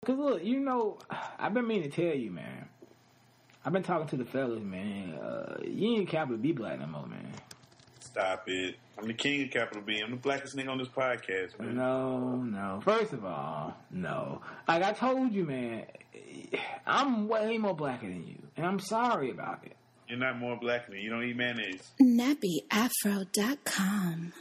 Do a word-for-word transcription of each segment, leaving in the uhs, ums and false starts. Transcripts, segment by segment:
Cause look, you know, I've been meaning to tell you, man. I've been talking to the fellas, man. Uh, you ain't capital B black no more, man. Stop it. I'm the king of capital B. I'm the blackest nigga on this podcast, man. No, no. First of all, no. Like I told you, man, I'm way more blacker than you, and I'm sorry about it. You're not more black than me. You don't eat mayonnaise. nappy afro dot com.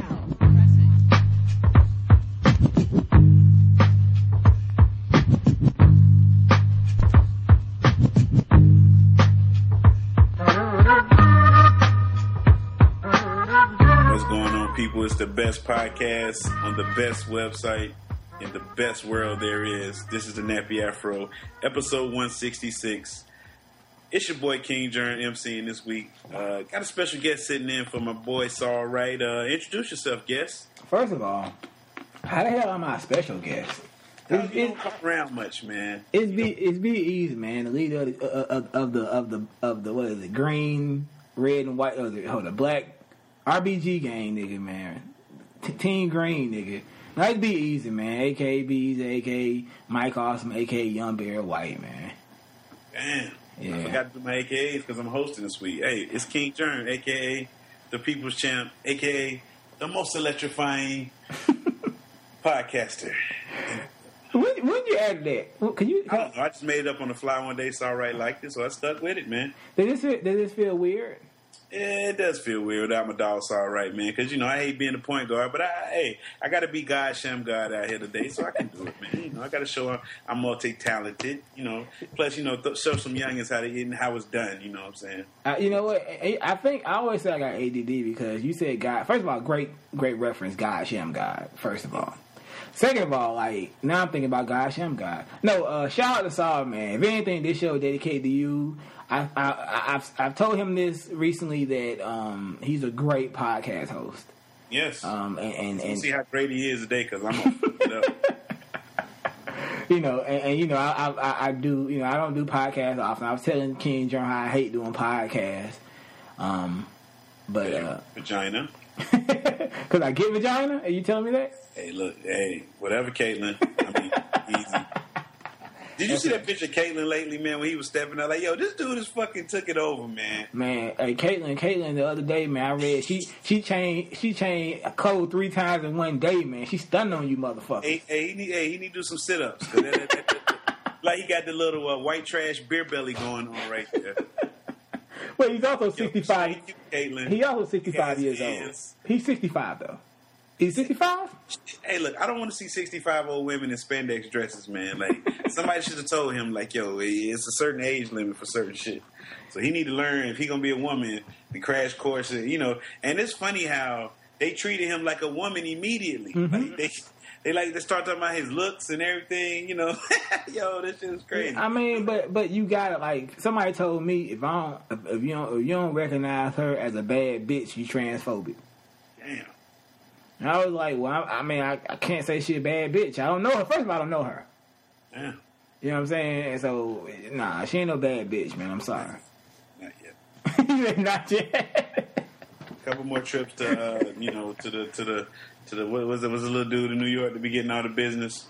What's going on, people? It's the best podcast on the best website in the best world there is. This is the Nappy Afro, episode one sixty-six. It's your boy King Jern emceeing this week. Uh, got a special guest sitting in for my boy Saul Wright. Uh, introduce yourself, guest. First of all, how the hell am I a special guest? It's, you don't come around much, man. It's be it's be easy, man. The leader of the of, of the of the of the what is it? Green, red, and white. Oh, the, oh, the black R B G gang, nigga, man. T- Team Green, nigga. Now it be easy, man. A K A Bees, A K A Mike Awesome, A K A Young Bear White, man. Damn. Yeah. I forgot to do my A K As because I'm hosting this week. Hey, it's King Jern, A K A the People's Champ, A K A the most electrifying podcaster. When when you add that? Can you? I don't know. I just made it up on the fly one day. Saw Wright liked it, so I stuck with it, man. Does this feel, does this feel weird? Yeah, it does feel weird without my dog Saw Wright, man. Because, you know, I hate being a point guard, but I, hey, I got to be God, Shem God out here today, so I can do it, man. You know, I got to show I'm, I'm multi-talented, you know. Plus, you know, th- show some youngins how to eat and how it's done, you know what I'm saying? Uh, you know what? I think I always say I got A D D because you said God. First of all, great, great reference, God, Shem God, first of all. Second of all, like, now I'm thinking about God, Shem God. No, uh, shout out to Saul, man. If anything, this show is dedicated to you. I, I, I've, I've told him this recently that um, he's a great podcast host. Yes. Um, and, and, and see how great he is today because I'm going to fuck it up. You know, and, and you know, I, I, I do, you know, I don't do podcasts often. I was telling King Jern how I hate doing podcasts. Um, but, yeah, uh, vagina. Because I get vagina? Are you telling me that? Hey, look, hey, whatever, Caitlin. I mean, easy. Did you see that picture of Caitlin lately, man, when he was stepping out? Like, yo, this dude just fucking took it over, man. Man, hey, Caitlin, Caitlin, the other day, man, I read she she changed she changed code three times in one day, man. She stunned on you, motherfucker. Hey, hey, he need, hey, he need to do some sit ups. Like he got the little uh, white trash beer belly going on right there. Well, he's also sixty-five. Yo, Caitlin. He also sixty-five years old. He's sixty-five though. He's sixty-five? Hey, look, I don't want to see sixty-five old women in spandex dresses, man. Like, somebody should have told him, like, yo, it's a certain age limit for certain shit. So he need to learn if he gonna be a woman, the crash course, you know. And it's funny how they treated him like a woman immediately. Mm-hmm. Like, they, they like they start talking about his looks and everything, you know. Yo, this shit is crazy. I mean, but but you gotta like somebody told me if I don't if, if you don't if you don't recognize her as a bad bitch, you transphobic. Damn. And I was like, well, I, I mean, I, I can't say she a bad bitch. I don't know her. First of all, I don't know her. Yeah. You know what I'm saying? And so, nah, she ain't no bad bitch, man. I'm sorry. Not yet. Not yet. A couple more trips to, uh, you know, to the to the to the what was it? Was a little dude in New York to be getting all the business.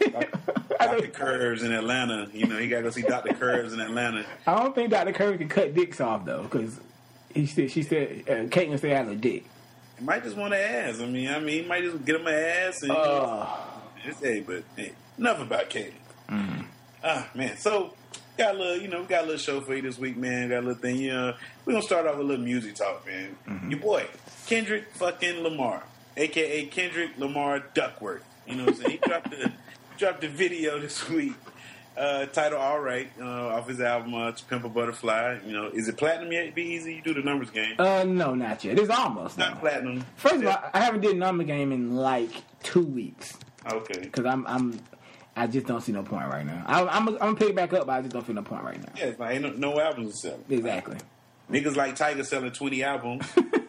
Doctor Curves in Atlanta. You know, he got to go see Doctor Curves in Atlanta. I don't think Doctor Curves can cut dicks off though, because he said she said uh, Caitlin still has a dick. He might just want an ass. I mean, I mean, he might just get him an ass. And, uh, you know, hey, but hey, enough about Katie. Mm. Ah, man. So, got a little, you know, we got a little show for you this week, man. Got a little thing. You know, we're gonna start off with a little music talk, man. Mm-hmm. Your boy Kendrick fucking Lamar, aka Kendrick Lamar Duckworth. You know what I'm saying? He dropped the dropped the video this week. Uh, title All Right, uh, off his album uh, To Pimp a Butterfly. You know, is it platinum yet? Be easy. You do the numbers game. Uh, no, not yet. It's almost not now. Platinum. First of all, I haven't did number game in like two weeks. Okay. Because I'm, I'm, I just don't see no point right now. I, I'm, I'm gonna pick it back up, but I just don't see no point right now. Yeah, it's like ain't no, no albums to sell. Exactly. Like, niggas like Tiger selling twenty albums.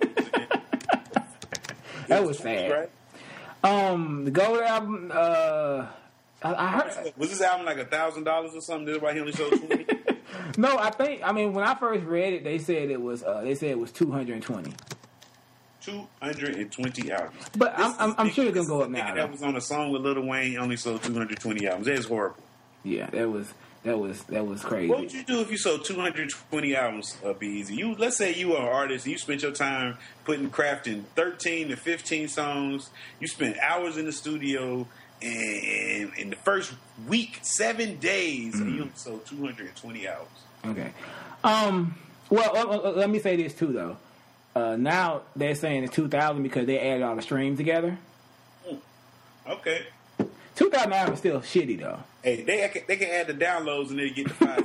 That was sad. Right? Um, the Gold album. Uh. I, I heard, was this album like a thousand dollars or something? That's why he only sold twenty. No, I think. I mean, when I first read it, they said it was. Uh, they said it was two hundred and twenty. Two hundred and twenty albums. But this I'm, I'm, I'm sure it's gonna go up now. That was on a song with Lil Wayne. Only sold two hundred twenty albums. That is horrible. Yeah, that was that was that was crazy. What would you do if you sold two hundred twenty albums of Be-Easy? You let's say you are an artist and you spent your time putting crafting thirteen to fifteen songs. You spent hours in the studio, and in the first week, seven days, mm-hmm. you sold two hundred twenty albums. Okay. Um. Well, uh, uh, let me say this too, though. Uh, now they're saying it's two thousand because they added all the streams together. Mm. Okay. two thousand albums is still shitty, though. Hey, they they can add the downloads and they get the five.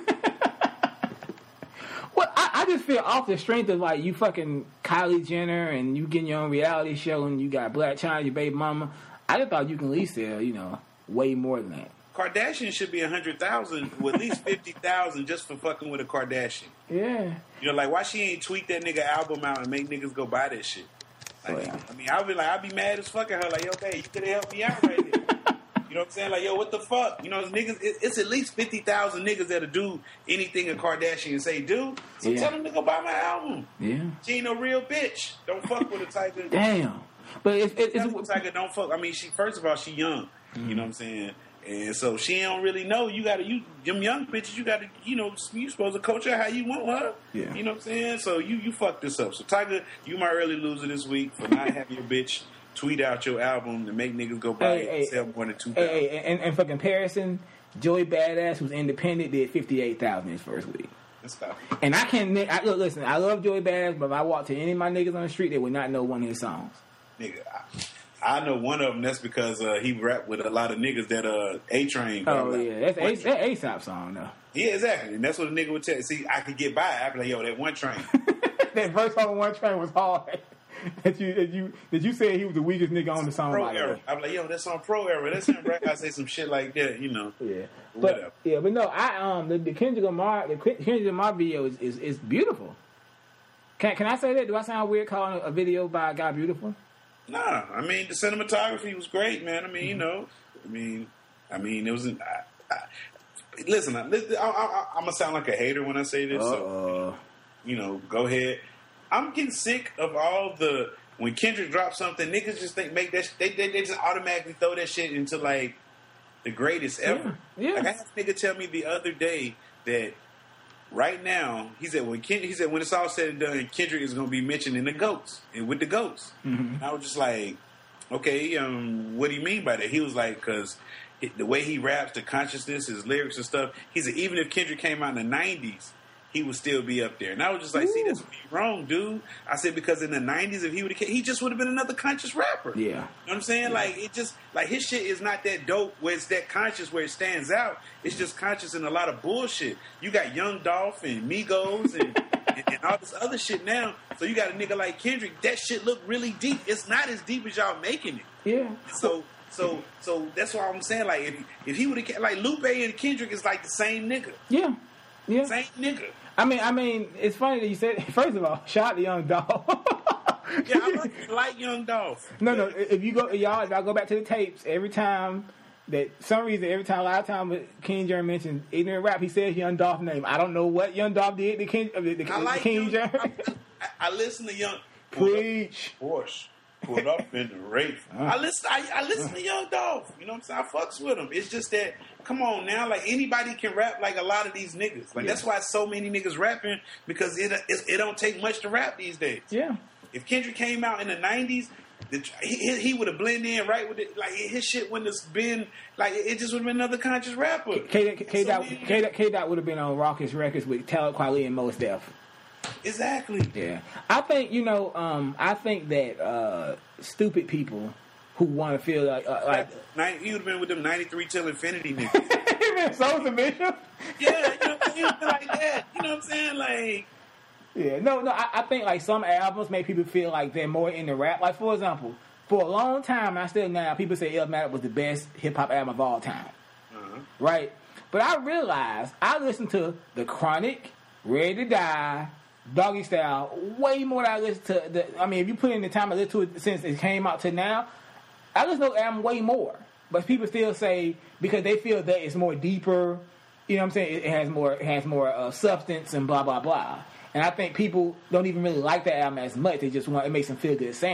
Well, I, I just feel off the strength of like you fucking Kylie Jenner and you getting your own reality show and you got Blac Chyna, your baby mama. I just thought you can at least sell, you know, way more than that. Kardashian should be a hundred thousand, with at least fifty thousand just for fucking with a Kardashian. Yeah. You know, like why she ain't tweet that nigga album out and make niggas go buy that shit? Like, oh, yeah. I mean, I'll be like, I'll be mad as fuck at her. Like, okay, you could have helped me out right there. You know what I'm saying? Like, yo, what the fuck? You know, it's niggas. It, it's at least fifty thousand niggas that'll do anything a Kardashian say do. So yeah. Tell them to go buy my album. Yeah. She ain't no real bitch. Don't fuck with a Tiger. Damn. But it's, it's, it's Tiger. Don't fuck. I mean, she first of all, she young. Mm-hmm. You know what I'm saying? And so she don't really know. You got to, you them young bitches, you got to, you know, you supposed to coach her how you want her. Yeah. You know what I'm saying? So you, you fucked this up. So Tiger, you my early loser this week for not having your bitch tweet out your album to make niggas go buy hey, it hey, and sell more than two thousand. Hey, hey, and, and for comparison, Joey Badass, who's independent, did fifty-eight thousand his first week. That's tough. And I can't, I, look, listen, I love Joey Badass, but if I walk to any of my niggas on the street, they would not know one of his songs. Nigga, I, I know one of them. That's because uh, he rapped with a lot of niggas that uh, A-Train. Oh like, yeah, that's a, that A$AP song though. Yeah, exactly, and that's what a nigga would tell. See, I could get by. I'd be like, yo, that One Train. That verse on One Train was hard. that you that you that you said he was the weakest nigga on the song. Pro era. I'm like, yo, that's on Pro era. That's him. Right? I say some shit like that, you know. Yeah, but whatever. Yeah, but no, I um the, the Kendrick Lamar the Kendrick Lamar video is, is, is beautiful. Can can I say that? Do I sound weird calling a video by a guy beautiful? Nah, I mean the cinematography was great, man. I mean, mm-hmm. you know, I mean, I mean it was. An, I, I, listen, I, I, I, I'm gonna sound like a hater when I say this. So, you know, go ahead. I'm getting sick of all the when Kendrick drops something, niggas just think make that they they, they just automatically throw that shit into like the greatest ever. Yeah. yeah. Like I had a nigga tell me the other day that right now he said when Ken, he said when it's all said and done, Kendrick is going to be mentioned in the GOATs and with the GOATs. Mm-hmm. And I was just like, okay, um, what do you mean by that? He was like, because the way he raps, the consciousness, his lyrics and stuff. He said even if Kendrick came out in the nineties. He would still be up there. And I was just like, Ooh. see, that's wrong, dude. I said, because in the nineties, if he would have, he just would have been another conscious rapper. Yeah. You know what I'm saying? Yeah. Like, it just, like, his shit is not that dope where it's that conscious where it stands out. It's just conscious in a lot of bullshit. You got Young Dolph and Migos and, and, and all this other shit now. So you got a nigga like Kendrick. That shit look really deep. It's not as deep as y'all making it. Yeah. So, so, so that's why I'm saying, like, if, if he would have, like, Lupe and Kendrick is like the same nigga. Yeah. Yeah. Same nigga. I mean, I mean, it's funny that you said. First of all, shout out to Young Dolph. Yeah, I like, like Young Dolph. No, no. If you go, y'all, if I go back to the tapes, every time that some reason, every time, a lot of times, King Jerm mentions ignorant rap, he says Young Dolph name. I don't know what Young Dolph did to King, the, the, I like King Young, Jerm. I, I listen to Young. Preach. Porsche. Put up in the Wraith. I listen. I, I listen to Young Dolph. You know what I'm saying? I fucks with him. It's just that. Come on now, like anybody can rap like a lot of these niggas. Like yeah. That's why so many niggas rapping because it, it it don't take much to rap these days. Yeah. If Kendrick came out in the nineties, the, he he would have blended in right with it. Like his shit wouldn't have been like it just would have been another conscious rapper. K K Dot K K Dot would have been on Raucous Records with Talib Kweli and Mos Def. Exactly. Yeah. I think you know. Um. I think that uh, stupid people who want to feel like uh, like he would have been with them ninety-three till infinity niggas. He been so submission. Yeah, you know, he would like that. You know what I'm saying? Like, yeah, no, no. I, I think like some albums make people feel like they're more into rap. Like for example, for a long time, I still now people say Illmatic was the best hip hop album of all time, uh-huh. right? But I realized I listened to The Chronic, Ready to Die, Doggy Style way more than I listen to the. I mean, if you put in the time I listened to it since it came out to now. I listen to the album way more, but people still say because they feel that it's more deeper. You know what I'm saying? It has more, it has more uh, substance and blah blah blah. And I think people don't even really like that album as much. They just want it makes them feel good saying it.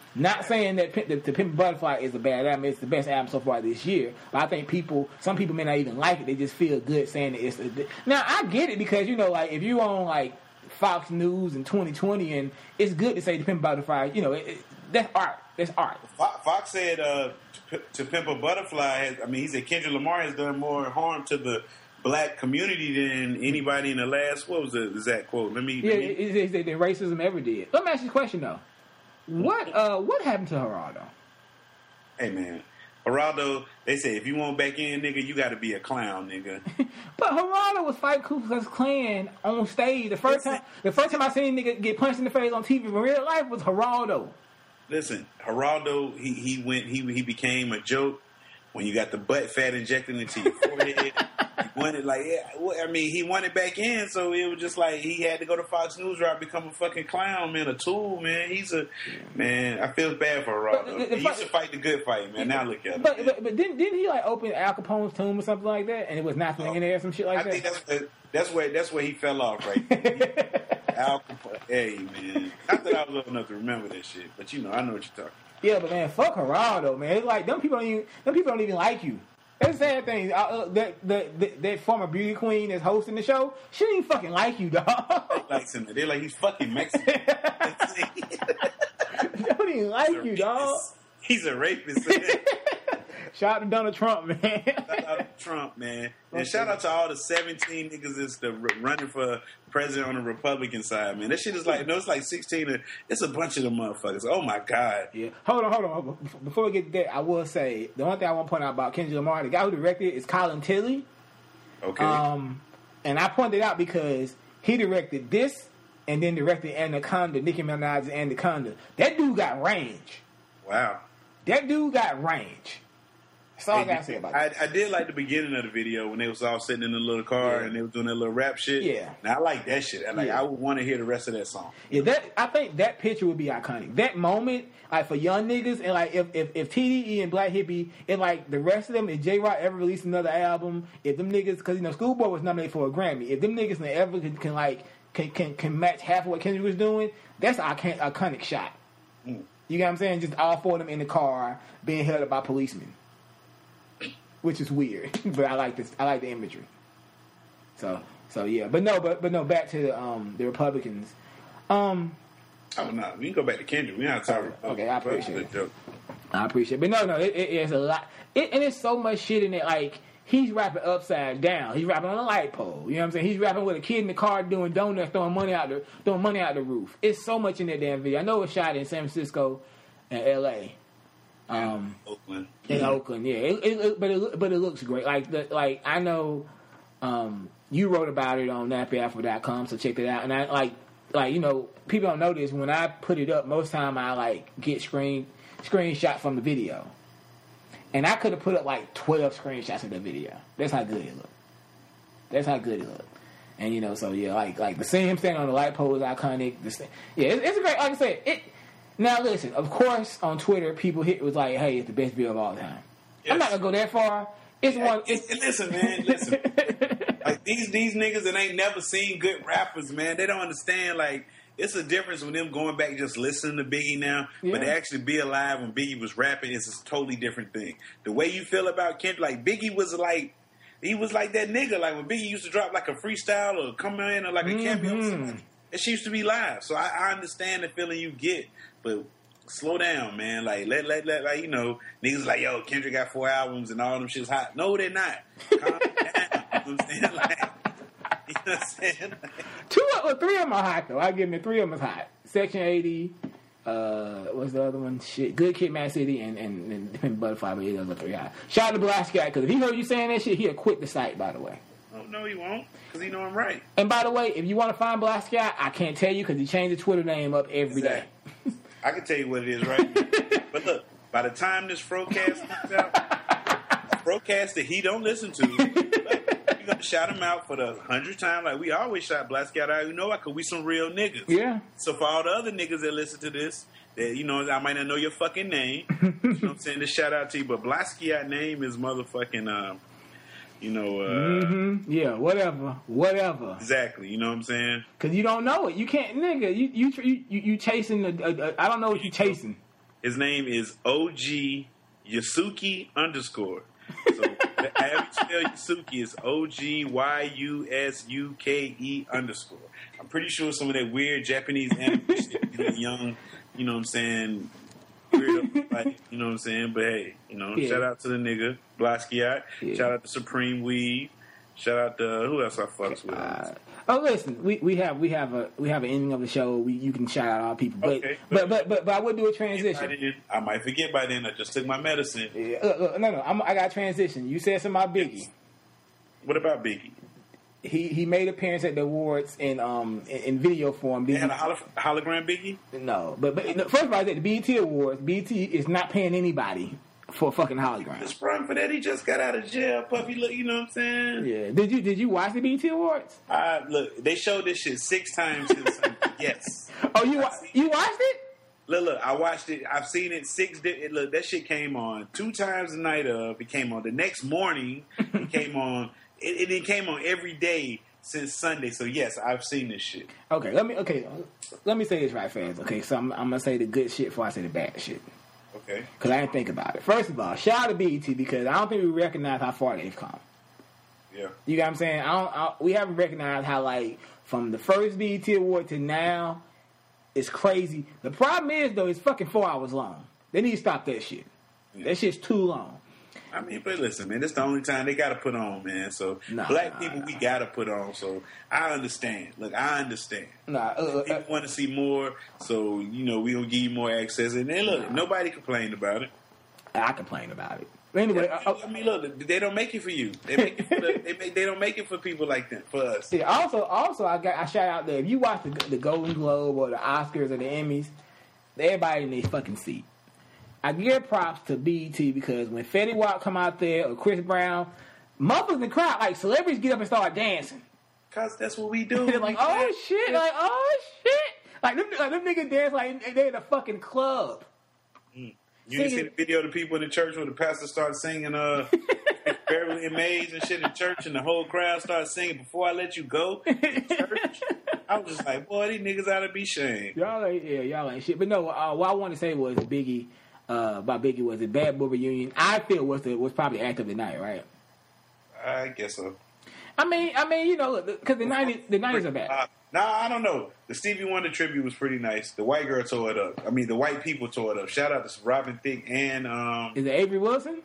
Not saying that P- the, the Pimp a Butterfly is a bad album. It's the best album so far this year. But I think people, some people may not even like it. They just feel good saying that it's. A, now I get it because you know, like if you on like Fox News in twenty twenty, and it's good to say the Pimp a Butterfly. You know, it, it, that's art. That's art. Fox said uh, to, to Pimp a Butterfly. Has, I mean, he said Kendrick Lamar has done more harm to the black community than anybody in the last. What was the exact quote? Let me. Yeah, let me, it's, it's, it's, than racism ever did. Let me ask you a question though. What uh what happened to Geraldo? Hey man, Geraldo, they say if you want back in, nigga, you got to be a clown, nigga. But Geraldo was fighting Ku Klux Klan on stage. The first listen, time, the first time I seen nigga get punched in the face on T V in real life was Geraldo. Listen, Geraldo, he he went, he he became a joke when you got the butt fat injected into your forehead. He wanted like, yeah, I mean, he wanted back in, so it was just like he had to go to Fox News or become a fucking clown, man, a tool, man. He's a man. I feel bad for Geraldo. He used to fight the good fight, man. Now look at him. But but, but didn't didn't he like open Al Capone's tomb or something like that, and it was nothing oh, in there, or some shit like I that? I think that's the, that's where that's where he fell off, right there. Al Capone, hey man. Not that I was old enough to remember that shit, but you know, I know what you're talking. Yeah, but man, fuck Geraldo, man. It's like them people don't even them people don't even like you. That's the sad thing. Uh, that, that, that that former beauty queen that's hosting the show, she didn't even fucking like you, dog. They like him. They're like, he's fucking Mexican. They don't even like you, dog. He's a rapist. Shout out to Donald Trump, man. Shout out to Trump, man. And shout out to all the seventeen niggas that's the running for president on the Republican side, man. That shit is like, no, it's like sixteen. It's a bunch of them motherfuckers. Oh, my God. Yeah. Hold on, hold on. Hold on. Before we get to that, I will say, the one thing I want to point out about Kendrick Lamar, the guy who directed it is Colin Tilley. Okay. Um, and I pointed out because he directed this and then directed Anaconda, Nicki Minaj's Anaconda. That dude got range. Wow. That dude got range. That's all hey, I gotta say about I, that. I did like the beginning of the video when they was all sitting in the little car yeah. and they was doing that little rap shit. Yeah. Now I like that shit. I like. Yeah. I would want to hear the rest of that song. Yeah, that I think that picture would be iconic. That moment, like for young niggas, and like if if, if T D E and Black Hippie and like the rest of them, if J Rock ever released another album, if them niggas, because you know Schoolboy was nominated for a Grammy, if them niggas ever can, can like can, can can match half of what Kendrick was doing, that's an iconic, iconic shot. Mm. You get what I'm saying? Just all four of them in the car being held up by policemen. Which is weird, but I like this. I like the imagery. So, so yeah, but no, but but no. Back to the um the Republicans. Um, oh no, we can go back to Kendrick. We not talking. Okay, okay, I appreciate it. I appreciate it, but no, no, it, it, it's a lot, it, and it's so much shit in it. Like he's rapping upside down. He's rapping on a light pole. You know what I'm saying? He's rapping with a kid in the car doing donuts, throwing money out the throwing money out the roof. It's so much in that damn video. I know it's shot in San Francisco and L A. Um, Oakland. In Oakland, yeah. It, it, it, but it, but it looks great. Like the, like I know, um, you wrote about it on nappy afro dot com, so check it out. And I like like you know people don't know this. When I put it up, most time I like get screen screenshot from the video, and I could have put up like twelve screenshots of the video. That's how good it looked. That's how good it looked. And you know, so yeah, like like the seeing him standing on the light pole is iconic. The, yeah, it, it's a great. Like I said, it. Now listen, of course, on Twitter, people hit was like, "Hey, it's the best video of all time." Yes. I'm not gonna go that far. It's yeah, one. It's, listen, man, listen. Like these these niggas that ain't never seen good rappers, man, they don't understand. Like it's a difference with them going back and just listening to Biggie now, yeah. but to actually be alive when Biggie was rapping is a totally different thing. The way you feel about Kendrick, like Biggie was like. He was like that nigga. Like when Biggie used to drop like a freestyle or come in or like a cameo, mm-hmm. It used to be live. So I, I understand the feeling you get. But slow down, man. Like let let let like you know, niggas like yo, Kendrick got four albums and all them shit's hot. No, they're not. Calm down. You know what I'm saying? Like, you know what I'm saying? Two or three of them are hot though. I give them three of them is hot. Section eighty. Uh, what's the other one? Shit, Good Kid, Mad City, and and, and Pimp Butterfly. But those are three hot. Shout out to Black Sky because if he heard you saying that shit, he'll quit the site. By the way. Oh no, he won't because he know I'm right. And by the way, if you want to find Black Sky, I can't tell you because he changed his Twitter name up every day. I can tell you what it is, right? But look, by the time this Frocast comes out, a Frocast that he don't listen to, we're gonna shout him out for the hundredth time, like we always shout Black Scout out. You know, because we some real niggas. Yeah. So for all the other niggas that listen to this, that you know, I might not know your fucking name. You know what I'm saying? This shout out to you, but Black Scout name is motherfucking. Um, You know, uh... Mm-hmm. Yeah, whatever. Whatever. Exactly, you know what I'm saying? Because you don't know it. You can't, nigga, you you you, you chasing, a, a, a, I don't know what you chasing. His name is O G Yasuki underscore. So how you spell Yasuki is O G Y U S U K E underscore. I'm pretty sure some of that weird Japanese anime shit, you know, young, you know what I'm saying, weirdo, like, you know what I'm saying. But hey, you know, Yeah. shout out to the nigga Blasquiat. Yeah. Shout out to Supreme Weed. Shout out to who else I fucks with. Uh, oh, listen, we, we have we have a we have an ending of the show. We, you can shout out all people, but, Okay. but but but but I would do a By transition. then, I might forget by then. I just took my medicine. Yeah, look, look, no, no, I'm, I got a transition. You said something about Biggie. What about Biggie? He he made appearance at the awards in um in, in video form. They had a Biggie, holo- hologram Biggie? no, but but no, first of all, I said the B E T Awards. B E T is not paying anybody for a fucking hologram. Just run for that. He just got out of jail, puppy. Look, you know what I'm saying? Yeah. Did you did you watch the B E T Awards? I, look, they showed this shit six times since Sunday. Yes. Oh, you wa- you watched it? Look, look, I watched it. I've seen it six. Di- it, look, that shit came on two times the night of. It came on the next morning. It came on. It, it came on every day since Sunday. So yes, I've seen this shit. Okay, let me okay, let me say this right fast. Okay, so I'm, I'm gonna say the good shit before I say the bad shit. Okay. Because I didn't think about it. First of all, shout out to B E T because I don't think we recognize how far they've come. Yeah. You got what I'm saying? I don't. I, we haven't recognized how, like, from the first B E T award to now, it's crazy. The problem is, though, it's fucking four hours long. They need to stop that shit. Yeah. That shit's too long. I mean, but listen, man, this the only time they got to put on, man. So Nah, black nah, people, nah. we got to put on. So I understand. Look, I understand. Nah, uh, uh, People want to see more, so you know we gonna give you more access. And then look, nobody complained about it. I complain about it. But anyway, uh, I mean, look, they don't make it for you. They make it for the, they make they don't make it for people like that. For us, see, also, also, I got I shout out there. If you watch the, the Golden Globe or the Oscars or the Emmys, everybody in their fucking seat. I give props to B E T because when Fetty Wap come out there or Chris Brown, motherfuckers in the crowd, like celebrities get up and start dancing. cause that's what we do. They're like, oh shit, like oh shit, like them, like them niggas dance like they in a fucking club. You didn't see the video of the people in the church where the pastor started singing uh Beverly and Mays and shit in church, and the whole crowd started singing "Before I Let You Go" in church. I was just like, boy, these niggas ought to be shamed. Y'all ain't, yeah, y'all ain't shit. But no, uh, what I want to say was Biggie, uh, about Biggie was the Bad Boy reunion. I feel was the was probably act of the night, right? I guess so. I mean, I mean, you know, because the nineties, the nineties are bad. Uh, nah, I don't know. The Stevie Wonder tribute was pretty nice. The white girl tore it up. I mean, the white people tore it up. Shout out to Robin Thicke and um. Is it Avery Wilson?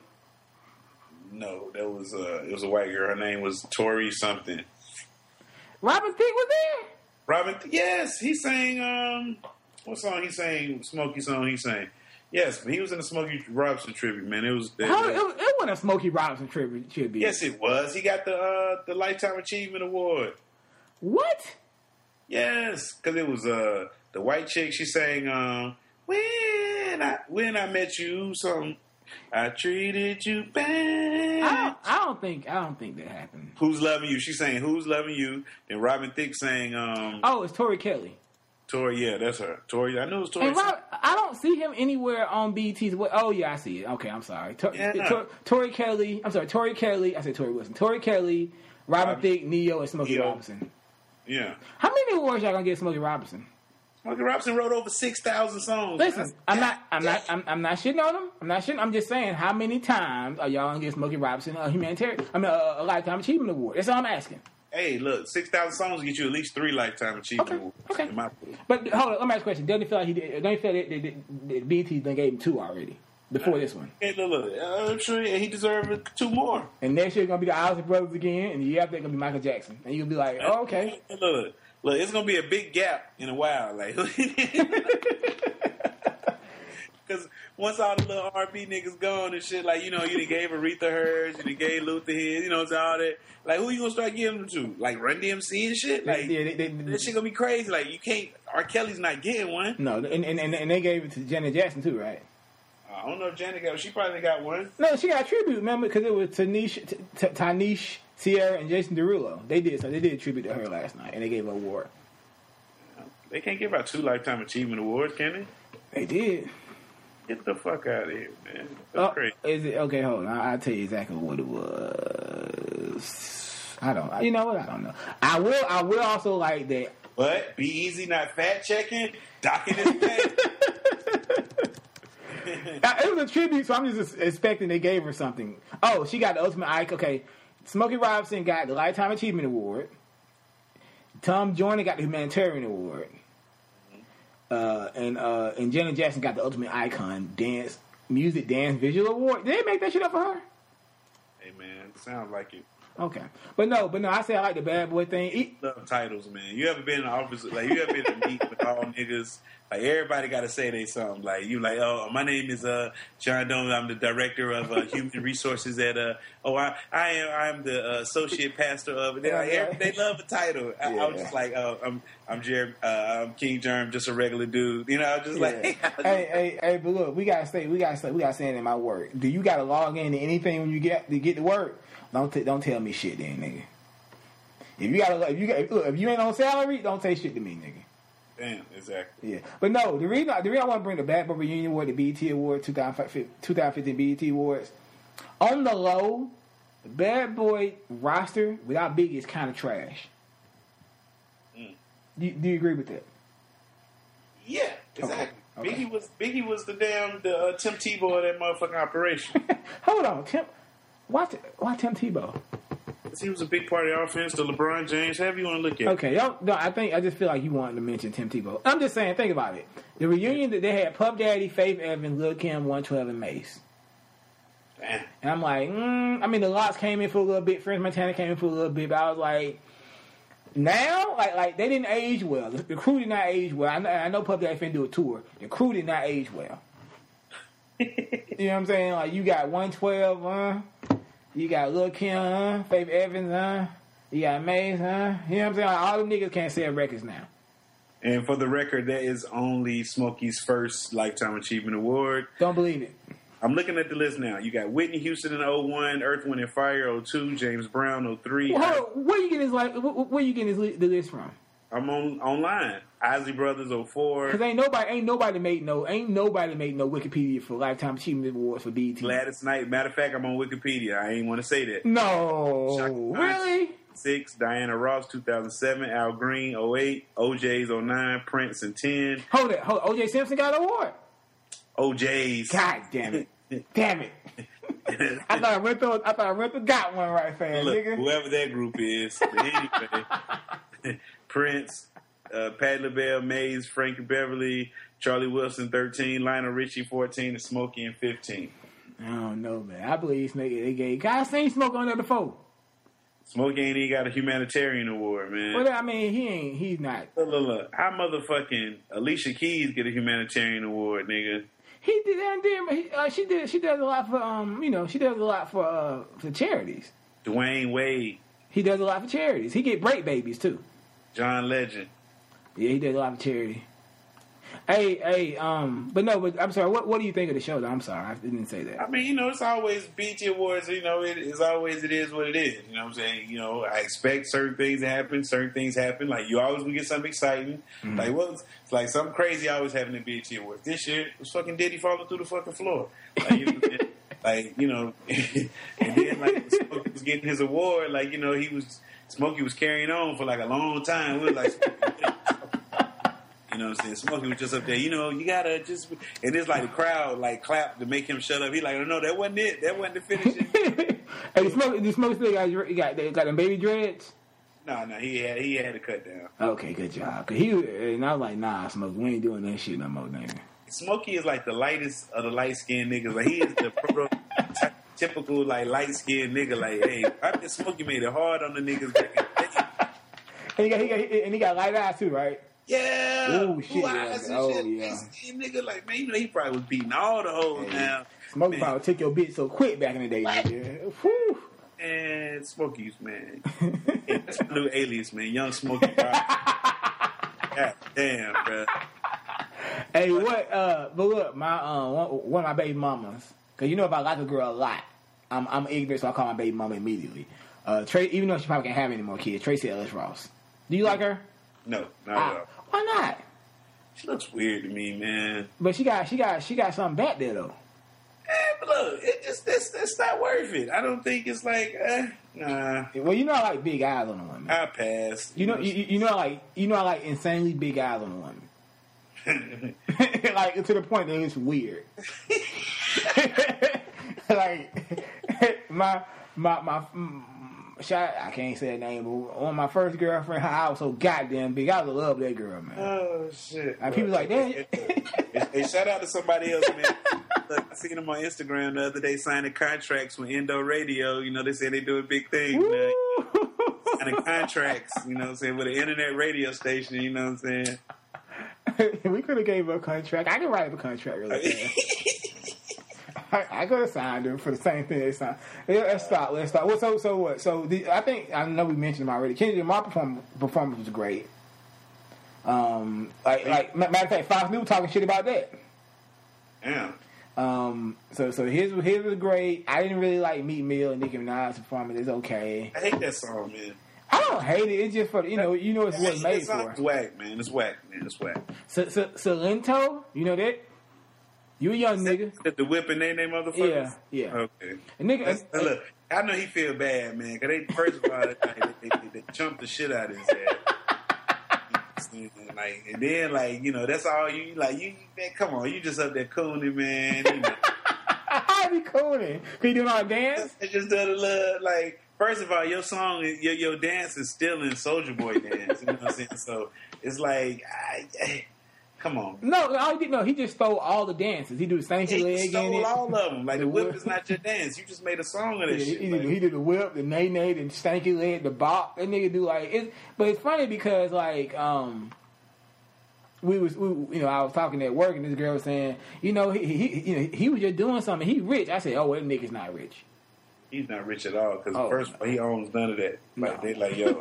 No, that was uh, it was a white girl. Her name was Tori something. Robin Thicke was there. Robin, yes, he sang. Um, what song he sang? Smokey song he sang. Yes, but he was in the Smokey Robinson tribute. Man, it was. It, How, it, it wasn't a Smokey Robinson tribute. tribute. yes, it was. He got the uh, the Lifetime Achievement Award. What? Yes, because it was uh, the white chick. She sang um, "When I When I Met You." Something. I treated you bad. I don't, I don't think. I don't think that happened. Who's loving you? She sang "Who's Loving You." Then Robin Thicke sang um, Oh, it's Tori Kelly. Tori. Yeah, that's her. Tori. I knew it was Tori. And Rob, I don't see him anywhere on B E T's. Oh yeah, I see it. Okay, I'm sorry. Tor, Yeah. Tor, Tori Kelly. I'm sorry, Tori Kelly. I said Tori Wilson. Tori Kelly, Robin Robin- Thicke, Neo, and Smokey Neo. Robinson. Yeah. How many awards y'all gonna get Smokey Robinson? Smokey Robinson wrote over six thousand songs. Listen, That's- I'm not. I'm not. I'm, I'm not shitting on him. I'm not shitting. I'm just saying, how many times are y'all gonna give Smokey Robinson a humanitarian? I mean, a, a lifetime achievement award? That's all I'm asking. Hey, look, six thousand songs get you at least three Lifetime Achievement Okay, Awards. okay. in my book. But hold on, let me ask you a question. Doesn't you feel like he did? Don't you feel that, that, that, that B E T done gave him two already before this one? Hey, look, look, uh, I'm sure he deserved two more. And next year gonna be the Isley Brothers again, and the year after gonna be Michael Jackson, and you'll be like, oh, okay. Hey, look, look, it's gonna be a big gap in a while, like. Because once all the little R and B niggas gone and shit, like, you know, you done gave Aretha hers, you done gave Luther his, you know, it's all that. Like, who you gonna start giving them to? Like, Run D M C and shit? Like, Yeah, they- they- that shit gonna be crazy. Like, you can't, R. Kelly's not getting one. No, and, and and and they gave it to Janet Jackson too, right? I don't know if Janet got, she probably got one. No, she got a tribute, remember? Because it was Tanish, T- T- Tanish, Sierra, and Jason Derulo. They did so. They did a tribute to her last night, and they gave her an award. They can't give out two Lifetime Achievement Awards, can they? They did. Get the fuck out of here, man. That's Oh, crazy. is it okay? Hold on, I'll tell you exactly what it was. I don't. You know what? I don't know. I will. I will also like that. But be easy, not fat checking, docking his pay. It was a tribute, so I'm just expecting they gave her something. Oh, she got the ultimate icon. Okay, Smokey Robinson got the Lifetime Achievement Award. Tom Joyner got the Humanitarian Award. Uh, and uh, and Janet Jackson got the Ultimate Icon Dance Music Dance Visual Award. Did they make that shit up for her? Hey man, sounds like it. Okay, but no, but no. I say I like the Bad Boy thing. It, Love titles, man. You ever been in the office? Like you ever been in a meet with all niggas? Like everybody got to say they something. Like you, like oh, my name is uh John Doe. I'm the director of uh, human resources at uh oh I I am I'm the uh, associate pastor of. They, like, every, they love the title. I, Yeah. I was just like oh I'm I'm Jerry uh, I'm King Germ, just a regular dude. You know, I was just like hey, hey, hey, but look, we gotta stay. We gotta stay. We gotta say it in my work. Do you gotta log into anything when you get to get to work? Don't t- don't tell me shit, then, nigga. If you gotta, if you got, look, if you ain't on salary, don't say shit to me, nigga. Damn, exactly. Yeah, but no, the reason the reason I want to bring the Bad Boy Reunion Award, the B E T Award, twenty fifteen B E T Awards, on the low, the Bad Boy roster without Biggie is kind of trash. Mm. Do, do you agree with that? Yeah, exactly. Okay. Okay. Biggie was Biggie was the damn the uh, Tim Tebow of that motherfucking operation. Hold on, Tim. Why, why Tim Tebow? He was a big part of the offense. The LeBron James, however you want to look at it. Okay, y'all, no, I think I just feel like you wanted to mention Tim Tebow. I'm just saying, think about it. The reunion that they had Puff Daddy, Faith Evans, Lil' Kim, one twelve, and Mace. Damn. And I'm like, mm, I mean, the Lots came in for a little bit. French Montana came in for a little bit. But I was like, now, like, like they didn't age well. The, the crew did not age well. I know, I know Puff Daddy finna do a tour. The crew did not age well. You know what I'm saying? Like, you got one twelve, huh? You got Lil' Kim, huh? Faith Evans, huh? You got Mace, huh? You know what I'm saying? Like, all them niggas can't sell records now. And for the record, that is only Smokey's first Lifetime Achievement Award. Don't believe it. I'm looking at the list now. You got Whitney Houston in oh one, Earth, Wind and Fire oh two, James Brown oh three. Well, hold on. Where you getting this? Like, where, where you getting this li- the list from? I'm on online. Isley Brothers oh four. Because ain't nobody, ain't nobody made no, ain't nobody made no Wikipedia for Lifetime Achievement Awards for B E T. Gladys Knight. Matter of fact, I'm on Wikipedia. I ain't want to say that. No, Shaka really? Six, Diana Ross, two thousand seven, Al Green, oh eight, O J's, oh nine, Prince, and ten. Hold it, hold. O J Simpson got an award. O J's. God damn it, damn it! I thought I went through. I thought I went through. Got one right, fast, Look, nigga. whoever that group is. But anyway, Prince, uh, Patti LaBelle, Maze, Frankie Beverly, Charlie Wilson, thirteen, Lionel Richie, fourteen, and Smokey, and fifteen. I don't know, man. I believe Snake. They gave. God, seen Smoke on the other four. Smokey ain't even got a humanitarian award, man. Well, I mean, he ain't. He's not. Look, look, look. How motherfucking Alicia Keys get a humanitarian award, nigga? He did that. Did he, uh, she did. She does a lot for. Um, you know, she does a lot for uh for charities. Dwayne Wade, He does a lot for charities. He get break babies too. John Legend. Yeah, he does a lot for charity. Hey, hey, um, but no, but I'm sorry. What what do you think of the show? Though? I'm sorry, I didn't say that. I mean, you know, it's always B E T Awards. You know, it is always it is what it is. You know what I'm saying? You know, I expect certain things to happen. Certain things happen. Like you always will get something exciting. Mm-hmm. Like what? Was, it's like something crazy always happening at B E T Awards. This year it was fucking Diddy falling through the fucking floor. Like, you know, like you know, and then like Smokey was getting his award. Like you know, he was Smokey was carrying on for like a long time. We were like. You know what I'm saying? Smokey was just up there. You know, you gotta just, and it's like the crowd like clapped to make him shut up. He like, oh, no, that wasn't it. That wasn't the finish. Hey, the Smoke, the Smoke still got, he got, they got them baby dreads. No, no, he had he had to cut down. Okay, good job. Cause he and I was like, nah, Smoke, we ain't doing that shit no more, nigga. Smokey is like the lightest of the light skinned niggas. Like he is the prototypical like light skinned nigga. Like, hey, I think Smokey made it hard on the niggas. And he got, he got, and he got light eyes too, right? Yeah. Ooh, shit. Blue Yeah. eyes and Oh, shit. yeah. Skin nigga, like, man, you know, he probably was beating all the hoes Hey, now. Smokey probably took your bitch so quick back in the day, nigga. Whew. And Smokey's, man. Yeah, that's my new alias, man. Young Smokey. God damn, bro. Hey, what, uh, but look, my, um, one, one of my baby mamas, cause you know if I like a girl a lot, I'm, I'm ignorant, so I call my baby mama immediately. Uh, Trey, even though she probably can't have any more kids, Tracy Ellis Ross. Do you like her? No, not Ah, at all. why not? She looks weird to me, man. But she got, she got, she got something back there though. Eh, but look, it just that's that's not worth it. I don't think it's like, eh, nah. Well, you know I like big eyes on a woman. I pass. You know, you, you know I like, you know I like insanely big eyes on a woman. Like, to the point that it's weird. Like, my, my, my, mm, shot, I can't say her name, but on my first girlfriend, I was so goddamn big. I love that girl, man. Oh, shit. And people like, that. Hey, shout out to somebody else, man. Look, I seen them on Instagram the other day signing contracts with Indo Radio. You know, they say they doing big things, man. Signing contracts, you know what I'm saying, with an internet radio station, you know what I'm saying? We could have gave her a contract. I can write up a contract really fast. I, I could have signed her for the same thing they signed. Yeah, let's stop. Let's stop. Well, so so what? So the, I think I know we mentioned him already. Kendrick Lamar perform, performance was great. Um, like like matter of fact, Fox News talking shit about that. Yeah. Um. So so his his was great. I didn't really like Meek Mill and Nicki Minaj's performance. It's okay. I hate that song, man. I don't hate it. It's just for you know you know it's what it's made for. It's whack, man. It's whack, man. It's whack. So, so, Salento, you know that? You a young nigga. The whipping they name motherfuckers? Yeah, yeah. Okay. A nigga, uh, look, I know he feel bad, man, because they, first of all, they, they, they, they chumped the shit out of his ass. Like, and then, like, you know, that's all you, like, you, man, come on, you just up there cooning, man. You know. How be cooning? Can you do all dance? It just does a little, like, first of all, your song, your, your dance is still in Soulja Boy dance, you know what I'm saying? So, it's like, I, I come on. No, I didn't know. He just stole all the dances. He do the stanky leg He stole in it. all of them. Like, the whip is not your dance. You just made a song of this Yeah, shit. he, like, did, he did the whip, the nay nay, the stanky leg, the bop. That nigga do like it. But it's funny because like um, we was we, you know I was talking at work and this girl was saying you know he, he you know he was just doing something. He rich. I said, oh, well, that nigga's not rich. He's not rich at all because Oh, first of all, he owns none of that. Like No. they like yo.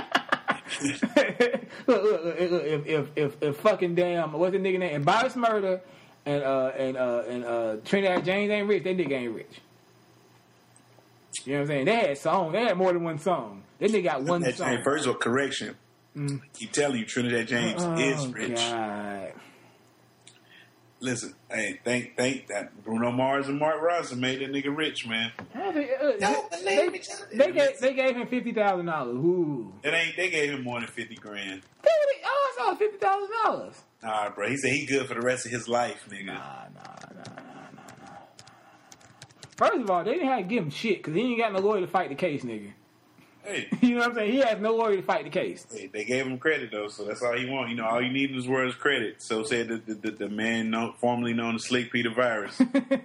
look, look, look, look, if, if if if fucking damn what's the nigga name? And Bobby Smurda and uh and uh and uh Trinidad James ain't rich. That nigga ain't rich. You know what I'm saying? They had songs. They had more than one song. That nigga got one Trinidad song. James, first of all, correction. Mm. Keep telling you, Trinidad James Oh, is rich. God. Listen, hey, thank thank that Bruno Mars and Mark Ronson made that nigga rich, man. I think, uh, Don't they, believe they, each other. they gave they gave him fifty thousand dollars. Ooh. It ain't. They gave him more than fifty grand. Oh, it's all fifty thousand dollars. Nah, bro. He said he good for the rest of his life, nigga. Nah, nah, nah, nah, nah, nah. First of all, they didn't have to give him shit because he ain't got no lawyer to fight the case, nigga. Hey, You know what I'm saying? He has no lawyer to fight the case. hey, they gave him credit though, so that's all you want. You know, all you need in this world is credit. So said the the, the, the man known, formerly known as Slick Peter Virus.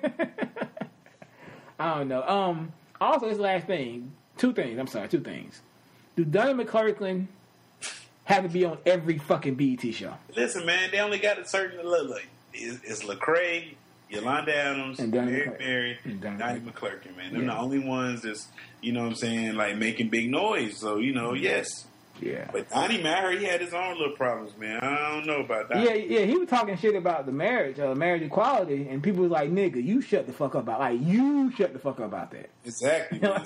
I don't know. Um. Also, this last thing, two things. I'm sorry, two things. Do Donnie McClurkin have to be on every fucking B E T show? Listen, man, they only got a certain look. Like, it's, it's Lecrae, Yolanda Adams, And Donnie Mary McClurkin. Mary, And Donnie Donnie McClurkin, man. They're Yeah. the only ones that's, you know what I'm saying, like making big noise. So, you know, yes. Yeah. But Donnie Maher, he had his own little problems, man. I don't know about that. Yeah, yeah, he was talking shit about the marriage, uh, marriage equality, and people was like, "Nigga, you shut the fuck up about like you shut the fuck up about that." Exactly, man.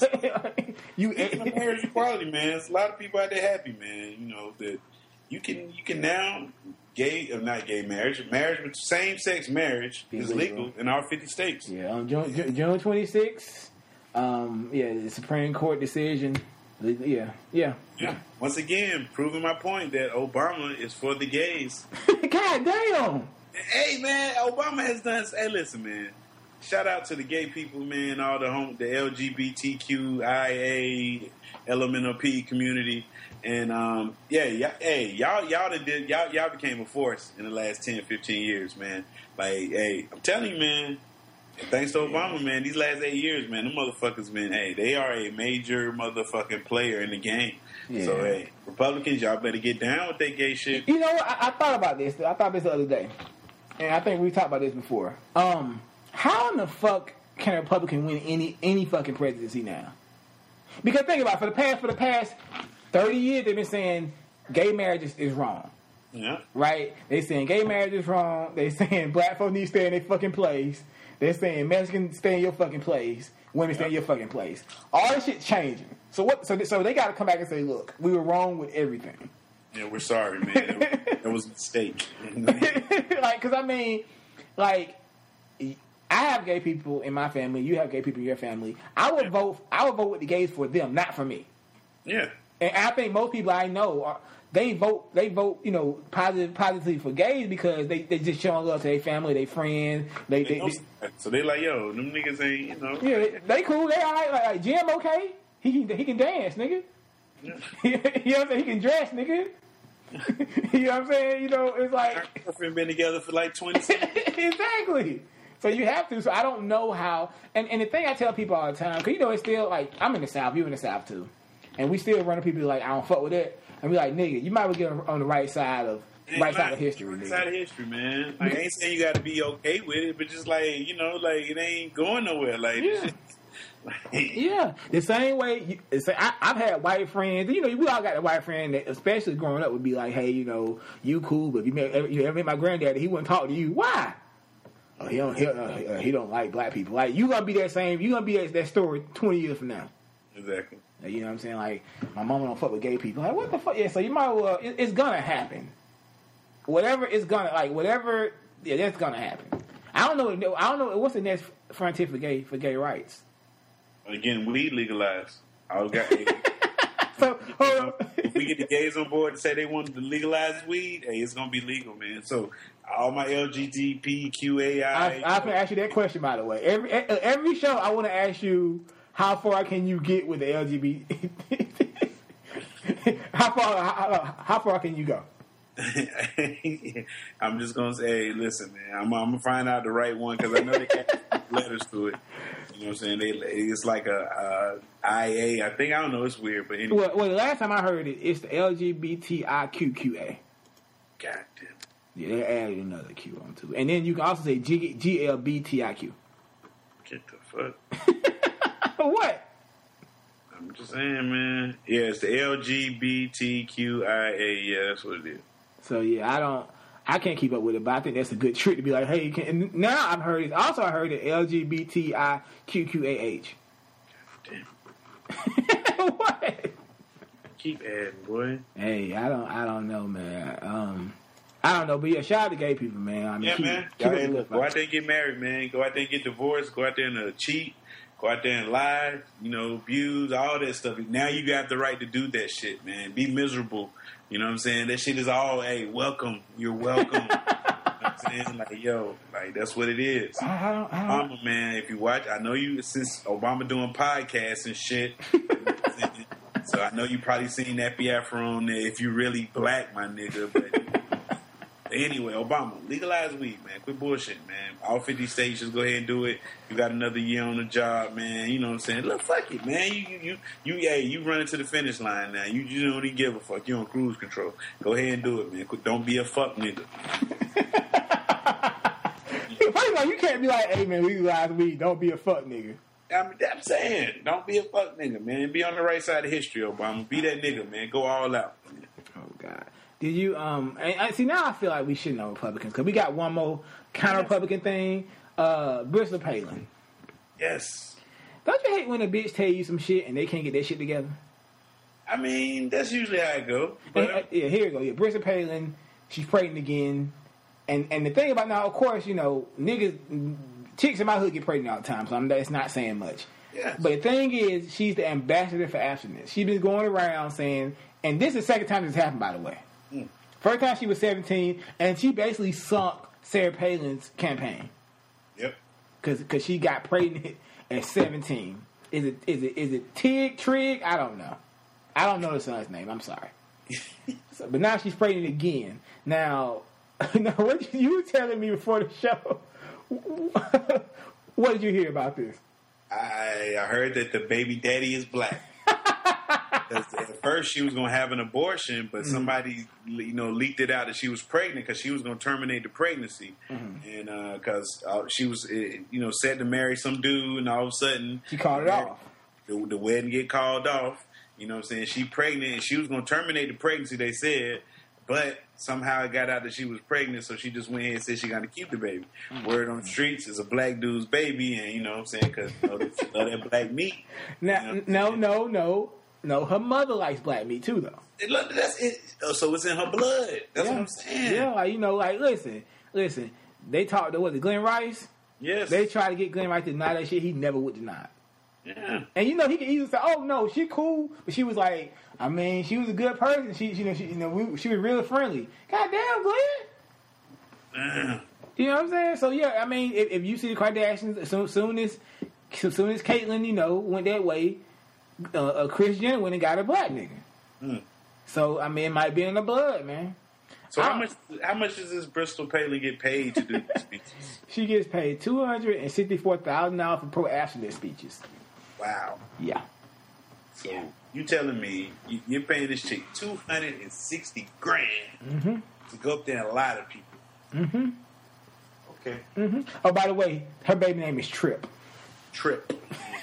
you Speaking of marriage equality, man, there's a lot of people out there happy, man. You know that you can you can now gay or not gay marriage, marriage with same sex marriage Be is legal. legal in all fifty states. yeah, on June, June, June twenty-sixth, um, yeah, the Supreme Court decision. Yeah, yeah. Yeah. Once again, proving my point that Obama is for the gays. God damn. Hey, man, Obama has done. Hey, listen, man. Shout out to the gay people, man. All the home, the L G B T Q I A, L M N O P community, and um, yeah, y'all, hey, y'all, y'all that did, y'all, y'all became a force in the last ten, fifteen years, man. Like, hey, I'm telling you, man. Thanks to Obama, man, these last eight years, man, them motherfuckers, man, hey, they are a major motherfucking player in the game. Yeah. So, hey, Republicans, y'all better get down with that gay shit. You know what? I, I thought about this. I thought this the other day, and I think we talked about this before. Um, how in the fuck can a Republican win any any fucking presidency now? Because think about it, for the past for the past thirty years, they've been saying gay marriage is, is wrong. Yeah. Right? They saying gay marriage is wrong. They saying black folks need to stay in their fucking place. They're saying Mexicans stay in your fucking place. Women stay in your fucking place. All this shit changing. So what? So so they got to come back and say, look, we were wrong with everything. Yeah, we're sorry, man. That, that was a mistake. Like, cause I mean, like, I have gay people in my family. You have gay people in your family. I would vote. I would vote with the gays for them, not for me. Yeah. And I think most people I know are, they vote they vote you know positive positively for gays because they they just showing love to their family, their friends. They, they, They they know- so they like, yo, them niggas ain't, you know. yeah, they, they cool. They all right. Like, like Jim, okay. He can he can dance, nigga. Yeah. You know what I'm saying? He can dress, nigga. You know what I'm saying? You know, it's Our like girlfriend been together for like twenty seconds. exactly. So you have to. So I don't know how. And, and the thing I tell people all the time, because you know it's still like I'm in the South, you in the South too, and we still run to people like I don't fuck with it, and we like nigga, you might well get on, on the right side of Ain't right side like- of history, Right nigga. side of history, man. Like, I ain't saying you got to be okay with it, but just like, you know, like it ain't going nowhere. Like, Yeah. like Yeah, the same way. You, it's, I, I've had white friends. You know, we all got a white friend that, especially growing up, would be like, "Hey, you know, you cool, but if you met, you ever met my granddaddy, he wouldn't talk to you. Why? Oh, he don't. He, uh, he don't like black people. Like you gonna be that same. You gonna be that, that story twenty years from now. exactly. Like, you know what I'm saying? Like my mama don't fuck with gay people. Like what the fuck? Yeah, so you might well. It, it's gonna happen. Whatever it's gonna like. Whatever. Yeah, that's gonna happen. I don't know. I don't know. What's the next frontier for gay for gay rights? Again, weed legalized. I got. So hold on. If we get the gays on board and say they want to legalize weed, hey, it's gonna be legal, man. So all my L G B T Q A I, I, I can ask you that question, by the way. Every every show, I want to ask you how far can you get with the L G B T? how far how, how far can you go? I'm just gonna say, hey, listen, man. I'm, I'm gonna find out the right one because I know they got letters to it. You know what I'm saying? They it's like a, a I A. I think I don't know. It's weird, but anyway. Well, well, the last time I heard it, it's the L G B T I Q Q A. God damn. Yeah, they added another Q on too, and then you can also say G, G L B T I Q. Get the fuck. What? I'm just saying, man. Yeah, it's the L G B T Q I A. Yeah, that's what it is. So yeah, I don't, I can't keep up with it, but I think that's a good trick to be like, hey, you can, and now I've heard it. Also, I heard it L G B T I Q Q A H. Damn. What? Keep adding, boy. Hey, I don't, I don't know, man. Um, I don't know, but yeah, shout out to gay people, man. I mean, Yeah, keep, man. keep Go, it ahead, good look, fight. go out there and get married, man. Go out there and get divorced. Go out there and uh, cheat. Go out there and lie. You know, abuse, all that stuff. Now you got the right to do that shit, man. Be miserable. You know what I'm saying? That shit is all, hey, welcome. You're welcome. You know what I'm saying? Like, yo, like, that's what it is. I, I don't, I don't. Obama, man, if you watch, I know you, since Obama doing podcasts and shit, so I know you probably seen that Biafra on there if you really black, my nigga. But anyway, Obama, legalize weed, man. Quit bullshit, man. All fifty states, just go ahead and do it. You got another year on the job, man. You know what I'm saying? Look, fuck it, man. You, you, you, you hey, you running to the finish line now. You, you don't even give a fuck. You on cruise control. Go ahead and do it, man. Quit, don't be a fuck nigga. First of all, you can't be like, hey, man, we legalize weed. Don't be a fuck nigga. I'm, I'm saying, don't be a fuck nigga, man. Be on the right side of history, Obama. Be that nigga, man. Go all out. Oh God! Did you um? And, and see, now I feel like we should know Republicans because we got one more counter Republican thing. Uh, Bristol Palin. Yes. Don't you hate when a bitch tell you some shit and they can't get their shit together? I mean, that's usually how it go. And, But uh, yeah, here you go. Yeah, Bristol Palin. She's pregnant again. And and the thing about now, of course, you know, niggas, chicks in my hood get pregnant all the time, so I'm that's not saying much. Yes. But the thing is, she's the ambassador for abstinence. She's been going around saying, and this is the second time this happened, by the way. Mm. First time she was seventeen, and she basically sunk Sarah Palin's campaign Yep. because she got pregnant at seventeen. Is it is it is it Tig Trig? I don't know. I don't know the son's name. I'm sorry. So, but now she's pregnant again. Now, now what you were telling me before the show? What did you hear about this? I, I heard that the baby daddy is black. 'Cause at first she was going to have an abortion, but Mm-hmm. somebody, you know, leaked it out that she was pregnant because she was going to terminate the pregnancy. Mm-hmm. And because uh, uh, she was, uh, you know, set to marry some dude, and all of a sudden... She called it off. The, the wedding get called off. You know what I'm saying? She pregnant, and she was going to terminate the pregnancy, they said, but somehow it got out that she was pregnant, so she just went ahead and said she got to keep the baby. Mm-hmm. Word on the streets is a black dude's baby, and you know what I'm saying? Because you know, they love that black meat. Now, You know what I'm no, saying? no, no, no. Her mother likes black meat too, though. It, look, that's it. Oh, so it's in her blood. That's yeah. what I'm saying. Yeah, like you know, like listen, listen. They talked to what, Glenn Rice. Yes. They tried to get Glenn Rice to deny that shit. He never would deny it. Yeah. And you know, he could easily say, "Oh no, she cool," but she was like, I mean, she was a good person. She, you know, she, you know, we, she was really friendly. Goddamn, Glenn. Uh, You know what I'm saying? So yeah, I mean, if, if you see the Kardashians, as soon, soon as, as soon as Caitlyn, you know, went that way, uh, uh, Kris Jenner went and got a black nigga. mm. So I mean, it might be in the blood, man. So I, how much? How much does this Bristol Palin get paid to do these speeches? She gets paid two hundred and sixty-four thousand dollars for pro abstinence speeches. Wow. Yeah. So yeah. You telling me you, you're paying this chick two hundred and sixty grand mm-hmm. to go up there and lie to people? Mm-hmm. Okay. Mm-hmm. Oh, by the way, her baby name is Trip. Trip.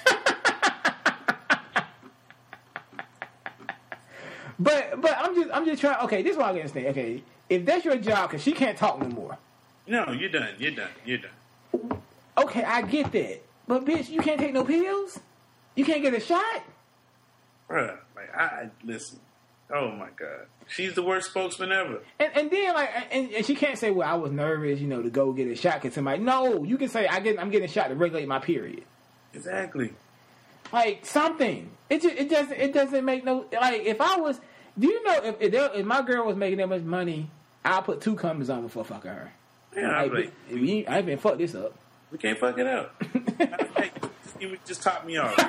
But but I'm just I'm just trying. Okay, this is what I understand. Okay, if that's your job, because she can't talk no more. No, you're done. You're done. You're done. Okay, I get that. But bitch, you can't take no pills. You can't get a shot. Bruh, like I, I listen. Oh my god, she's the worst spokesman ever. And and then like and, and she can't say, well, I was nervous, you know, to go get a shot. Cause somebody, no, you can say I get I'm getting a shot to regulate my period. Exactly. Like something. It just, it doesn't it doesn't make no like if I was. Do you know if if, there, if my girl was making that much money, I'll put two condoms on before fucking her. Yeah, like, like, we, we, I ain't been fuck this up. We can't fuck it up. Hey, you just top me off.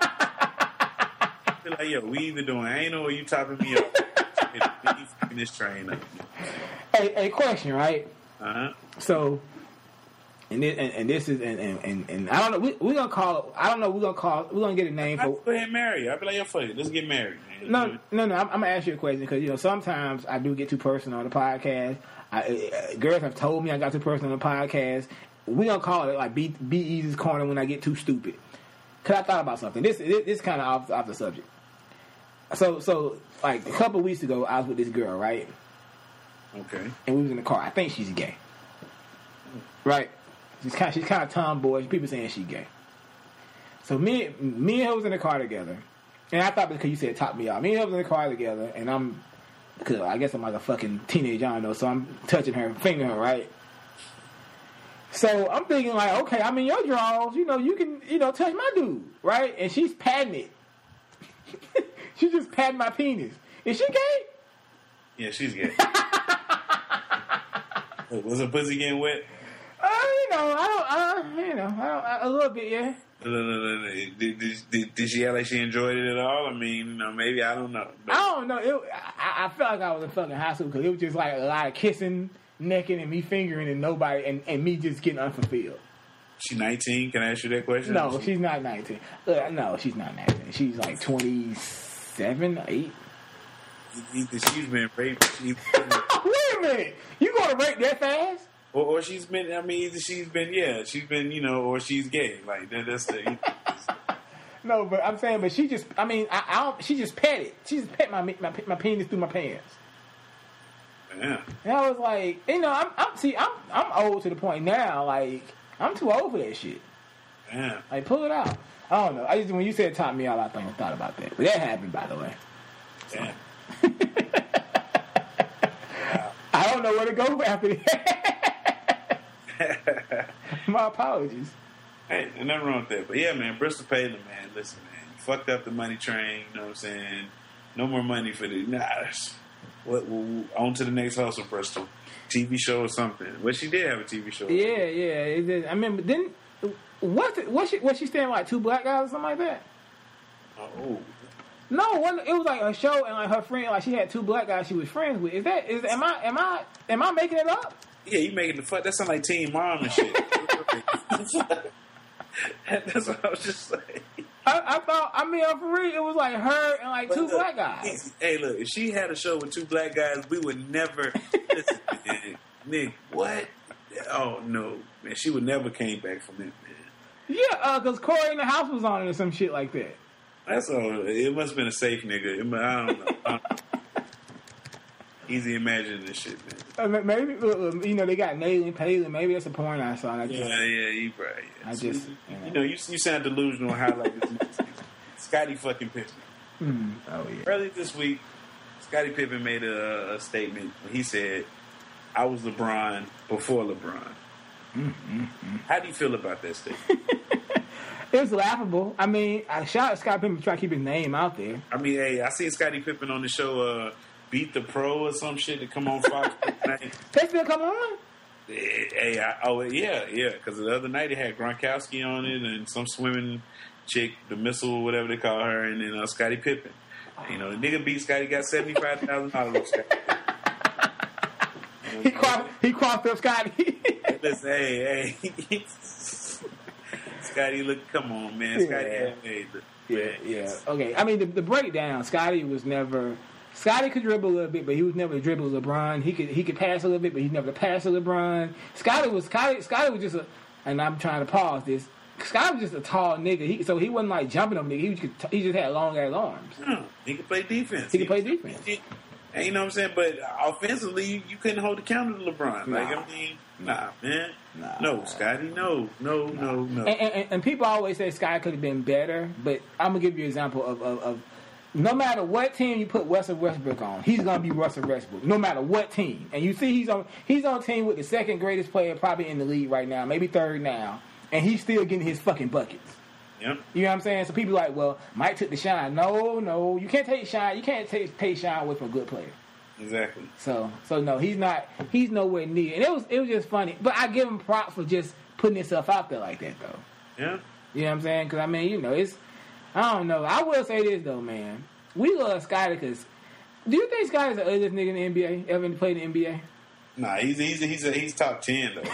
Be like, yo, we either doing anal or you topping me off. We fucking this train up. Hey, hey, question, right? Uh huh. So, and this, and, and this is and, and, and, and I don't know. We we gonna call. I don't know. We are gonna call. We are gonna get a name for. Go ahead and marry her. I'll be like, yo, fuck it. Let's get married. Man. No, no, no. I'm, I'm gonna ask you a question because you know sometimes I do get too personal on the podcast. I, uh, girls have told me I got too personal on the podcast. We gonna call it like B B Easy's corner when I get too stupid. Cause I thought about something. This this, this kind of off off the subject. So so like a couple of weeks ago, I was with this girl, right? Okay. And we was in the car. I think she's gay, right? She's kind she's kind of tomboy. People saying she's gay. So me me and her was in the car together, and I thought because you said top me off. Me and her was in the car together, and I'm because I guess I'm like a fucking teenager, I don't know. So I'm touching her, fingering her, right? So I'm thinking like, okay, I'm in your drawers, you know, you can, you know, touch my dude, right? And she's patting it. She's just patting my penis. Is she gay? Yeah, she's gay. Was her pussy getting wet? Uh, you know, I don't, uh, you know, I don't, I, a little bit, yeah. No, no, no, no. Did, did, did, did she act like she enjoyed it at all? I mean, you know, maybe, I don't know. But I don't know. It, I, I felt like I was in fucking high school because it was just like a lot of kissing, necking, and me fingering, and nobody, and, and me just getting unfulfilled. She nineteen? Can I ask you that question? No, she's not nineteen. Uh, no, she's not nineteen. She's like twenty-seven, eight. Either she's been raped. She's been, Wait a minute. You going to rape that fast? or, or she's been, I mean, either she's been, yeah, she's been, you know, or she's gay. Like, that, that's the... No, but I'm saying, but she just, I mean, I, I don't, she just pet it. She just pet my, my my penis through my pants. Yeah. And I was like, you know, I'm, I'm see, I'm I'm old to the point now, like, I'm too old for that shit. Yeah. Like, pull it out. I don't know. I just, when you said top me out, I thought, I thought about that. But that happened, by the way. Yeah. I don't know where to go after that. My apologies. Hey, there's nothing wrong with that. But yeah, man, Bristol Palin, man, listen, man, you fucked up the money train, you know what I'm saying? No more money for the, nah, what, what, on to the next hustle, Bristol. T V show or something. Well, she did have a T V show. Yeah, yeah. It did. I remember, didn't, what, what she, what she standing like two black guys or something like that? Oh. No, one, it was like a show and like her friend, like she had two black guys she was friends with. Is that, is, am I, am I, am I making it up? Yeah, you making the fuck, that sound like Teen Mom and shit. That's what I was just saying. I, I thought, I mean, for real, it was like her and like two look, black guys. Hey, look, if she had a show with two black guys, we would never. Listen, man, Nick, what? Oh no, man, she would never came back from it, man. Yeah, uh, because Corey in the House was on it or some shit like that. That's all. It must have been a safe nigga. It, I don't know. I don't know. Easy imagining this shit, man. Uh, maybe uh, you know they got Nayland Palin. Maybe that's a porn I saw. I Yeah, yeah, you right. Yeah. I just, you know, you know, you, you sound delusional. How like this? Scottie fucking Pippen. Mm, oh yeah. Early this week, Scottie Pippen made a, a statement. He said, "I was LeBron before LeBron." Mm-hmm. How do you feel about that statement? It was laughable. I mean, I shout at Scottie Pippen to try to keep his name out there. I mean, hey, I seen Scottie Pippen on the show uh, Beat the Pro or some shit to come on Fox. They still come on? Hey, I, oh yeah, yeah. Because the other night they had Gronkowski on it and some swimming chick, the missile, or whatever they call her, and then uh, Scottie Pippen. You know, the nigga beat Scottie, got seventy five thousand dollars. He crossed. He crossed up Scottie. Listen, hey, hey. Scottie, look, come on, man. Scottie, Yeah. hey, look, Yeah, man. yeah. Okay. I mean, the, the breakdown. Scottie was never. Scottie could dribble a little bit, but he was never a dribble LeBron. He could he could pass a little bit, but he's never pass a LeBron. Scottie was Scottie. Scottie was just a. And I'm trying to pause this. Scottie was just a tall nigga. He, so he wasn't like jumping on nigga. He was just, he just had long ass arms. Hmm, he could play defense. He could play defense. He, and you know what I'm saying? But offensively, you, you couldn't hold the counter to LeBron. Nah. Like, I mean, nah, man. Nah. No, Scottie, no, no, no, no. And, and, and people always say Scottie could have been better, but I'm gonna give you an example of, of, of no matter what team you put Russell Westbrook on, he's gonna be Russell Westbrook. No matter what team, and you see he's on he's on a team with the second greatest player probably in the league right now, maybe third now, and he's still getting his fucking buckets. Yep. You know what I'm saying? So people are like, well, Mike took the shine. No, no, you can't take shine. You can't take take shine away from a good player. Exactly. So, so no, he's not. He's nowhere near. And it was, it was just funny. But I give him props for just putting himself out there like that, though. Yeah. You know what I'm saying? Because I mean, you know, it's. I don't know. I will say this though, man. We love Scottie because. Do you think Scottie's the ugliest nigga in the N B A? Ever played in the N B A? Nah, he's he's he's a, he's top ten though.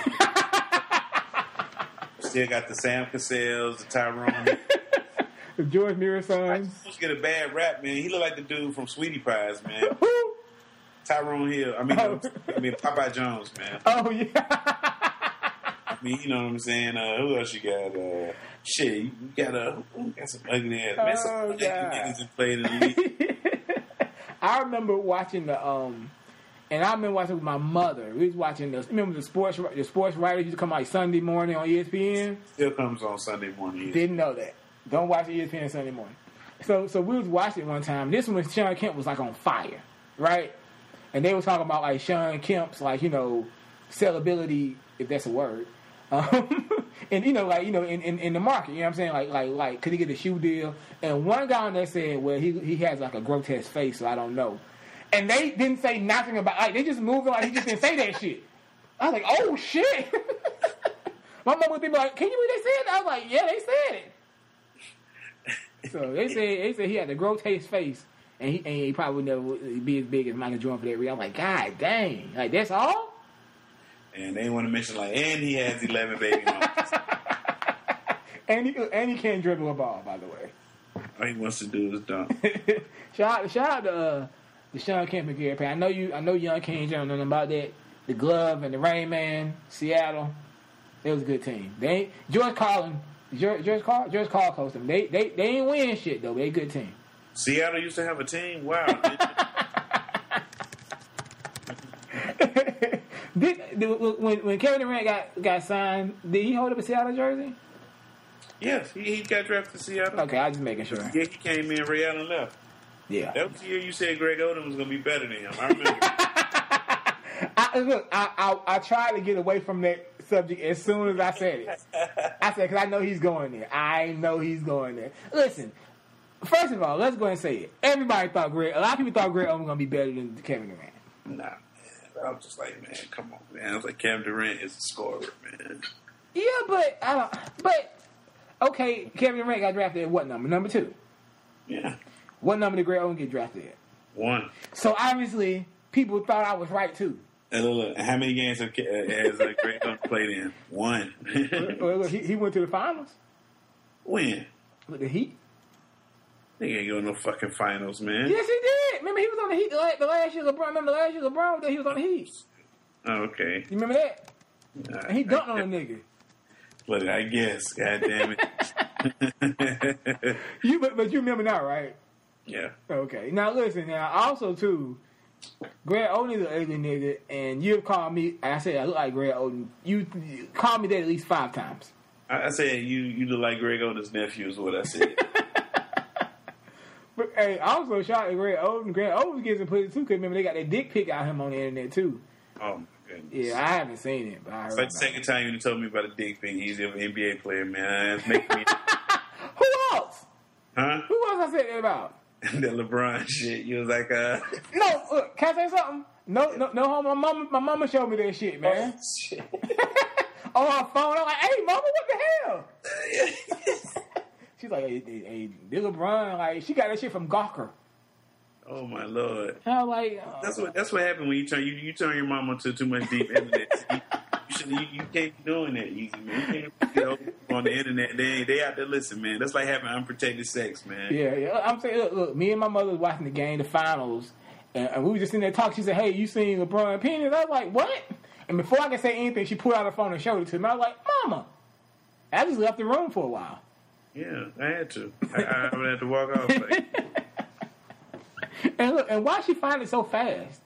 Still got the Sam Cassell's, the Tyrone. The George Mira son. He's get a bad rap, man. He look like the dude from Sweetie Pies, man. Tyrone Hill. I mean, Oh. I mean Popeye Jones, man. Oh yeah. I mean, you know what I'm saying? Uh, who else you got? Uh, shit, you got uh, who got some ugly ass man. Some Oh, ugly God. niggas that played in the league. I remember watching the um, and I remember watching with my mother. We was watching the remember the sports the sports writers used to come like Sunday morning on E S P N. Still comes on Sunday morning. Didn't know that. Don't watch E S P N Sunday morning. So so we was watching it one time. This one, Sean Kemp was like on fire, right? And they were talking about like Sean Kemp's like you know sellability, if that's a word. Um, and you know like you know in, in, in the market, you know what I'm saying? Like like like could he get a shoe deal? And one guy on there said, well he he has like a grotesque face, so I don't know. And they didn't say nothing about like they just moved on. Like, he just didn't say that shit. I was like, oh shit. My mom would be like, can you believe they said that? I was like, yeah, they said it. So they said they said he had a grotesque face, and he and he probably would never be as big as Michael Jordan for that reason. I'm like, God dang, like that's all. And they want to mention like, and he has eleven baby mamas. And he and he can't dribble a ball, by the way. All he wants to do is dunk. shout out, shout out to uh, the Sean Kemp and Gary Payton. I know you, I know Young King don't know nothing about that. The Glove and the Rain Man, Seattle. It was a good team. They ain't, George Carlin, George George Carl, George Carl coached them. They they they ain't win shit though. But they a good team. Seattle used to have a team. Wow. Did, did when when Kevin Durant got got signed, did he hold up a Seattle jersey? Yes, he, he got drafted to Seattle. Okay, I was just making sure. Yeah, he came in. Ray Allen left. Yeah. That was the year you said Greg Oden was going to be better than him. I remember. I, look, I, I I tried to get away from that subject as soon as I said it. I said, because I know he's going there. I know he's going there. Listen, first of all, let's go ahead and say it. Everybody thought Greg, a lot of people thought Greg Oden was going to be better than Kevin Durant. Nah, man. I was just like, man, come on, man. I was like, Kevin Durant is a scorer, man. Yeah, but I don't. But okay, Kevin Durant got drafted at what number? Number two. Yeah. What number did Greg Oden get drafted at? One. So obviously, people thought I was right too. And look, look, how many games have, has uh, Greg Oden played in? One. Well, look, he, he went to the finals. When? With the Heat. They ain't going to no fucking finals, man. Yes, he did. Remember, he was on the Heat the last, the last year. LeBron. Remember the last year LeBron that he was on the Heat. Oh, okay. You remember that? Uh, And he dunked on a nigga. Look, I guess. God damn it. You, but, but you remember now, right? Yeah. Okay. Now listen. Now also too, Greg Oden is an ugly nigga, and you've called me. I said I look like Greg Oden. You, you called me that at least five times. I, I said you you look like Greg Oden's nephew is what I said. But hey, I also shot at Greg Oden. Greg Oden gets some pussy too. Cause remember they got that dick pic out him on the internet too. Oh my goodness. Yeah, I haven't seen it, but I heard It's like about the second it. time you told me about a dick pic. He's an N B A player, man. It's making me... Who else? Huh? Who else I said that about? That LeBron shit. You was like, uh... No, look, can I say something? No, no, no. My mama, my mama showed me that shit, man. Oh, shit. On her phone, I'm like, "Hey, mama, what the hell?" She's like, "Hey, hey, hey this LeBron, like, she got that shit from Gawker." Oh, my Lord. And I was like, oh. That's what that's what happened when you turn you, you turn your mom onto too much deep internet. You, you, should, you, you can't be doing that easy, man. You can't, you know, on the internet. They they out there listen, man. That's like having unprotected sex, man. Yeah, yeah. I'm saying, look, look, me and my mother was watching the game, the finals, and, and we were just sitting there talking. She said, "Hey, you seen LeBron penis?" I was like, "What?" And before I could say anything, she pulled out her phone and showed it to me. I was like, "Mama," I just left the room for a while. Yeah, I had to. I, I would have to walk off. Like, and look, and why she find it so fast?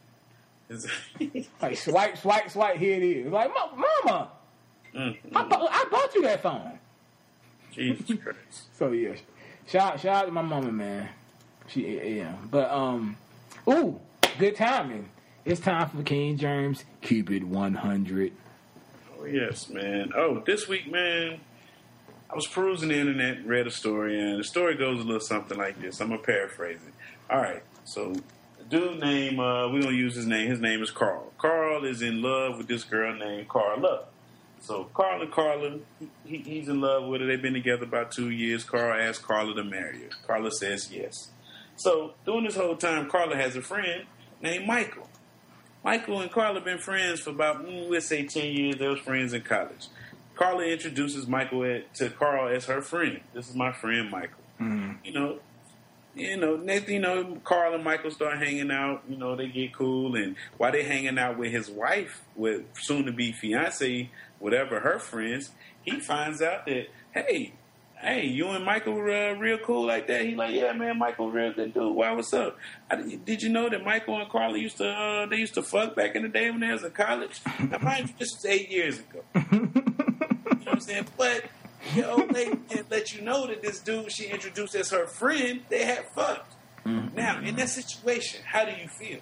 Like swipe, swipe, swipe. Here it is. Like, Mama, mm-hmm. I, bought, I bought you that phone. Jesus Christ. So yeah, shout shout out to my mama, man. She yeah, but um, ooh, good timing. It's time for King Germs. Keep it one hundred. Oh yes, man. Oh, this week, man, I was perusing the internet and read a story, and the story goes a little something like this. I'm gonna paraphrase it. All right, so a dude named uh, we don't use his name. His name is Carl. Carl is in love with this girl named Carla. So Carl and Carla, he, he's in love with her. They've been together about two years. Carl asks Carla to marry her. Carla says yes. So during this whole time, Carla has a friend named Michael. Michael and Carla have been friends for about, mm, let's say, ten years. They were friends in college. Carla introduces Michael at, to Carl as her friend. This is my friend, Michael. Mm-hmm. You know, you know, next, you know, Carl and Michael start hanging out. You know, they get cool, and while they hanging out with his wife, with soon-to-be fiance, whatever her friends, he finds out that, hey, hey, you and Michael uh, real cool like that? He like, yeah, man, Michael real good dude. Why, what's up? I, did you know that Michael and Carla used to uh, they used to fuck back in the day when they was in college? Now, mind you, this was eight years ago. You know what I'm saying? But your old lady can't let you know that this dude she introduced as her friend, they had fucked. Mm-hmm. Now, in that situation, how do you feel?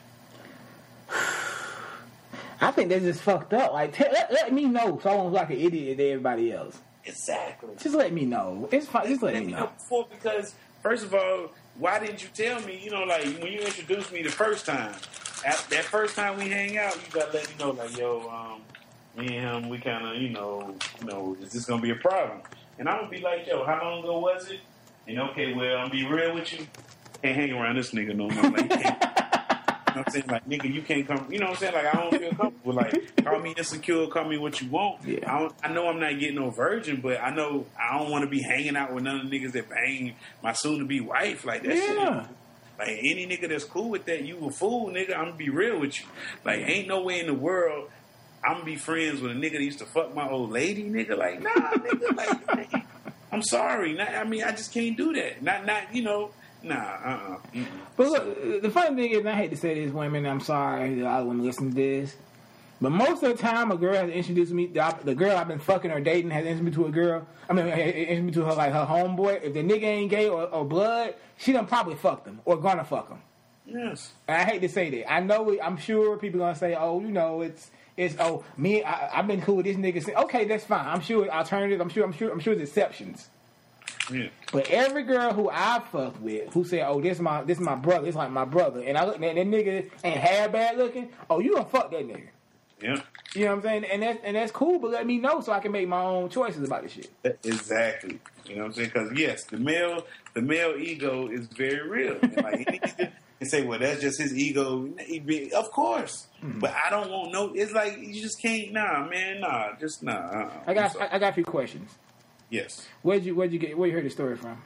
I think they're just fucked up. Like, t- let, let me know so I won't look like an idiot to everybody else. Exactly. Just let me know. It's fine. Just let, let me know. know. Before, because first of all, why didn't you tell me? You know, like when you introduced me the first time, at, that first time we hang out, you gotta let me know, like, yo, um, me and him, we kind of, you know, you know, is this gonna be a problem? And I'm gonna be like, yo, how long ago was it? And okay, well, I'm be real with you. Can't hang around this nigga no more. Like, you can't. You know what I'm saying? Like, nigga, you can't come. You know what I'm saying? Like, I don't feel comfortable. Like, call me insecure, call me what you want. Yeah. I, don't, I know I'm not getting no virgin, but I know I don't want to be hanging out with none of the niggas that bang my soon-to-be wife. Like, that yeah. shit. Like, any nigga that's cool with that, you a fool, nigga. I'm going to be real with you. Like, ain't no way in the world I'm going to be friends with a nigga that used to fuck my old lady, nigga. Like, nah, nigga. Like, I'm sorry. Not, I mean, I just can't do that. Not, not, you know. Nah, uh-uh. Mm-mm. But look, the funny thing is, and I hate to say this, women, I'm sorry that I wouldn't listen to this, but most of the time a girl has introduced me, the, the girl I've been fucking or dating has introduced me to a girl, I mean, introduced me to her, like, her homeboy. If the nigga ain't gay or, or blood, she done probably fucked him or gonna fuck him. Yes. And I hate to say that. I know, I'm sure people gonna say, oh, you know, it's, it's, oh, me, I, I've been cool with this nigga. Okay, that's fine. I'm sure alternatives, I'm sure, I'm sure, I'm sure there's exceptions. Yeah. But every girl who I fucked with, who said, "Oh, this my this my brother, it's like my brother," and I look, that, that nigga ain't half bad looking. Oh, you gonna fuck that nigga? Yeah. You know what I'm saying? And that's and that's cool, but let me know so I can make my own choices about this shit. Exactly. You know what I'm saying? Because yes, the male the male ego is very real. And like any nigga can say, "Well, that's just his ego." Of course, mm-hmm. But I don't want no. It's like you just can't. Nah, man. Nah, just nah. Uh-uh. I got I, I got a few questions. Yes. Where'd you Where'd you get Where you heard the story from?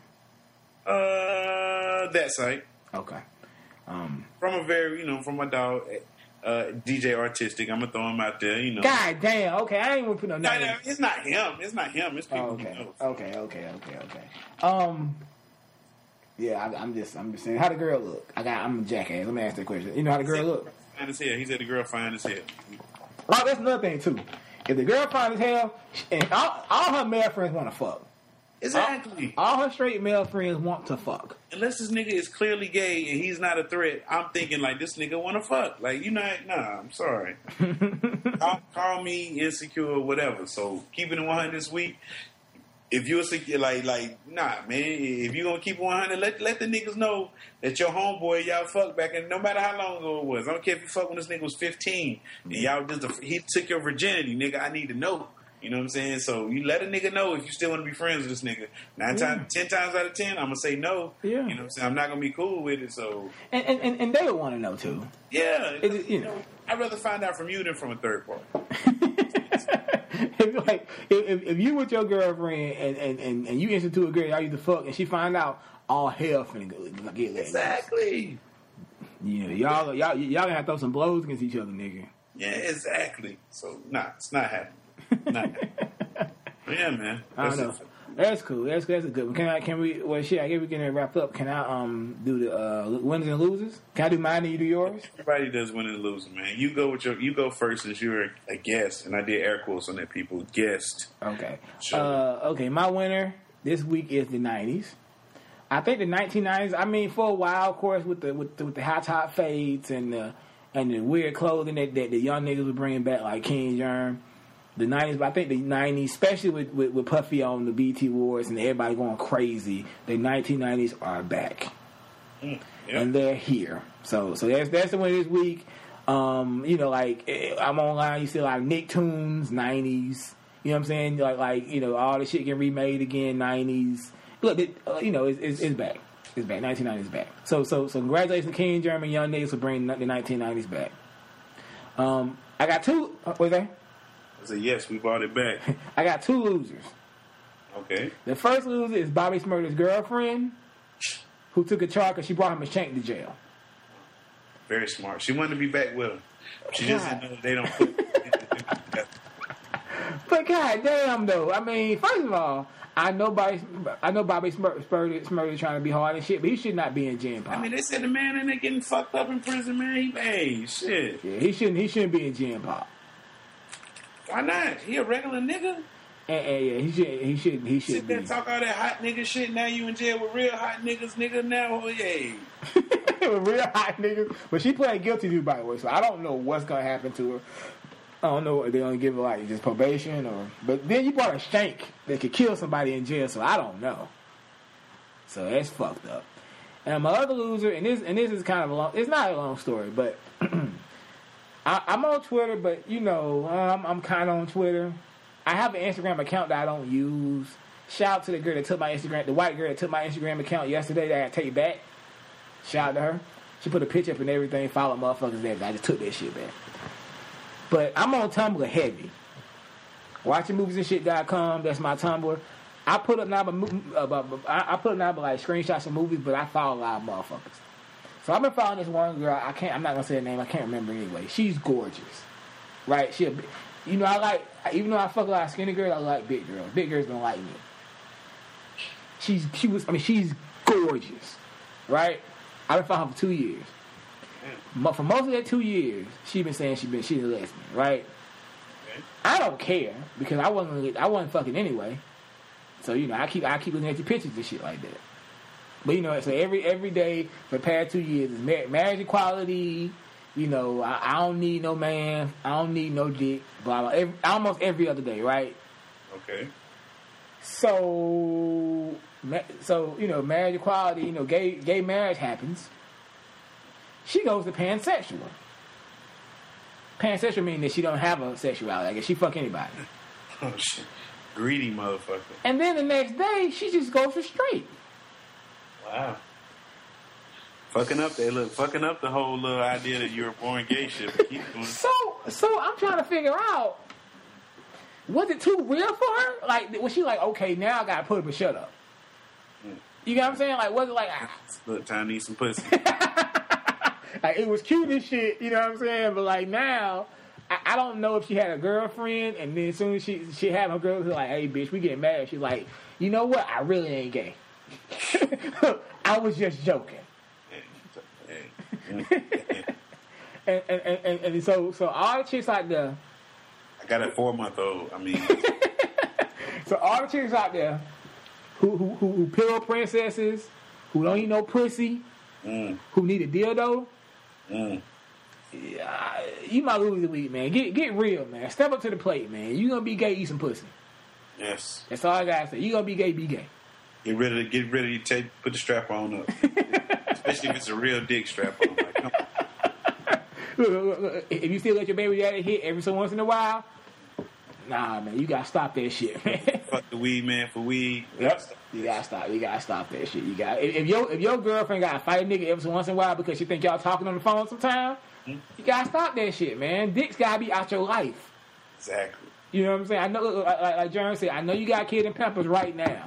Uh, that site. Okay. Um, from a very, you know, from my dog, uh, D J Artistic. I'm gonna throw him out there. You know. God damn. Okay, I ain't gonna put no name. No, no, it's not him. It's not him. It's people oh, okay. he knows. Okay. Okay. Okay. Okay. Um. Yeah, I, I'm just I'm just saying. How the girl look? I got. I'm a jackass. Let me ask that question. You know how the girl look? Fine as hell. He said the girl fine as hell. Oh, that's another thing too. If the girl fine as hell, and all, all her male friends want to fuck. Exactly. All, all her straight male friends want to fuck. Unless this nigga is clearly gay and he's not a threat, I'm thinking like this nigga want to fuck. Like, you know, nah, I'm sorry. call, call me insecure, whatever. So keeping it one hundred this week. If you're secure, like, like, nah, man. If you gonna keep it one hundred, let let the niggas know that your homeboy y'all fucked back, and no matter how long ago it was. I don't care if you fuck when this nigga was fifteen and y'all just a, he took your virginity, nigga. I need to know. You know what I'm saying? So you let a nigga know if you still want to be friends with this nigga. Nine yeah. times, ten times out of ten, I'm gonna say no. Yeah. You know what I'm saying? I'm not gonna be cool with it. So and and, and they would want to know too. Yeah. It, you know, I'd rather find out from you than from a third party. if, like if, if you with your girlfriend and, and, and, and you institute a girl y'all used to fuck and she find out, all hell finna get let. Exactly. You know, y'all y'all y'all gonna have to throw some blows against each other, nigga. Yeah, exactly. So nah, it's not happening. Not yeah, man. I don't know. That's cool. That's that's a good one. Can I? Can we? Well, shit. I guess we can wrap up. Can I um do the uh, winners and losers? Can I do mine and you do yours? Everybody does win and lose, man. You go with your. You go first since you're a, a guest, and I did air quotes on that. People guest. Okay. Sure. Uh, okay. My winner this week is the nineties. I think the nineteen nineties. I mean, for a while, of course, with the with the, with the high top fades and the and the weird clothing that, that the young niggas were bringing back, like King Germ. The nineties, but I think the nineties, especially with, with, with Puffy on the B E T Awards and everybody going crazy, the nineteen nineties are back. Mm, yep. And they're here. So so that's that's the one this week. Um, you know, like, I'm online, you see a lot of Nicktoons, nineties. You know what I'm saying? Like, like you know, all the shit getting remade again, nineties. Look, it, uh, you know, it's, it's, it's back. It's back. nineteen nineties is back. So, so, so congratulations to King Germ and Young Niggas for bringing the nineteen nineties back. Um, I got two. Uh, what's that? I said, yes, we brought it back. I got two losers. Okay. The first loser is Bobby Shmurda's girlfriend, who took a charge because she brought him a shank to jail. Very smart. She wanted to be back with him. She God. just didn't know they don't put But God damn, though. I mean, first of all, I know Bobby, I know Bobby Shmurda, Shmurda trying to be hard and shit, but he should not be in Gen Pop. I mean, they said the man in there getting fucked up in prison, man. He, hey, shit. Yeah, he shouldn't. He shouldn't be in Gen Pop. Why not? He a regular nigga. And, and yeah, he should. He should. He should. Sit there and talk all that hot nigga shit. Now you in jail with real hot niggas, nigga. Now, oh yeah. With real hot niggas, but she played guilty to, by the way. So I don't know what's gonna happen to her. I don't know if they're gonna give her like just probation or. But then you brought a shank that could kill somebody in jail, so I don't know. So that's fucked up. And my other loser, and this and this is kind of a long. It's not a long story, but. I, I'm on Twitter, but, you know, um, I'm kind of on Twitter. I have an Instagram account that I don't use. Shout out to the girl that took my Instagram, the white girl that took my Instagram account yesterday that I had to take back. Shout out to her. She put a picture up and everything, followed motherfuckers there. I just took that shit back. But I'm on Tumblr heavy. watching movies and shit dot com, that's my Tumblr. I put up now, uh, I put up now like screenshots of movies, but I follow a lot of motherfuckers. So I've been following this one girl. I can't. I'm not gonna say her name. I can't remember anyway. She's gorgeous, right? She, you know, I like. Even though I fuck a lot of skinny girls, I like big girls. Big girls don't like me. She's. She was. I mean, she's gorgeous, right? I've been following her for two years. But for most of that two years, she been saying she been she's a lesbian, right? Okay. I don't care because I wasn't. I wasn't fucking anyway. So you know, I keep. I keep looking at your pictures and shit like that. But, you know, so every every day for the past two years is mar- marriage equality. You know, I, I don't need no man. I don't need no dick. Blah, blah. Every, almost every other day, right? Okay. So, so you know, marriage equality, you know, gay gay marriage happens. She goes to pansexual. Pansexual meaning that she don't have a sexuality. I guess she fuck anybody. Oh, shit. Greedy motherfucker. And then the next day, she just goes for straight. Wow. Fucking up they look fucking up the whole little idea that you were born gay shit. But keep going. So so I'm trying to figure out, was it too real for her? Like, was she like, okay, now I gotta put up a shut up? Mm. You know what I'm saying? Like, was it like, ah. Look, time to eat some pussy. Like, it was cute as shit, you know what I'm saying? But like now, I, I don't know if she had a girlfriend, and then as soon as she she had her girl, she's like, hey bitch, we getting married. She's like, you know what? I really ain't gay. I was just joking. and, and, and, and, and so so all the chicks out there. I got a four month old. I mean, so all the chicks out there who who who, who pillow princesses, who don't eat no pussy, mm. who need a dildo. Mm. Yeah, you might lose the week, man. Get get real, man. Step up to the plate, man. You gonna be gay, eat some pussy. Yes. That's all I gotta say. You gonna be gay, be gay. Get rid of the, get rid of your tape. Put the strap on up, especially if it's a real dick strap on. Like, come on. Look, look, look, if you still let your baby daddy hit every so once in a while, nah, man, you gotta stop that shit, man. Fuck the weed, man, for weed. Yep. You gotta stop. You gotta stop that shit. You got if, if your if your girlfriend gotta fight a nigga every so once in a while because she think y'all talking on the phone sometime, mm-hmm. you gotta stop that shit, man. Dicks gotta be out your life. Exactly. You know what I'm saying? I know, like, like Jeremy said, I know you got a kid in Pampers right now.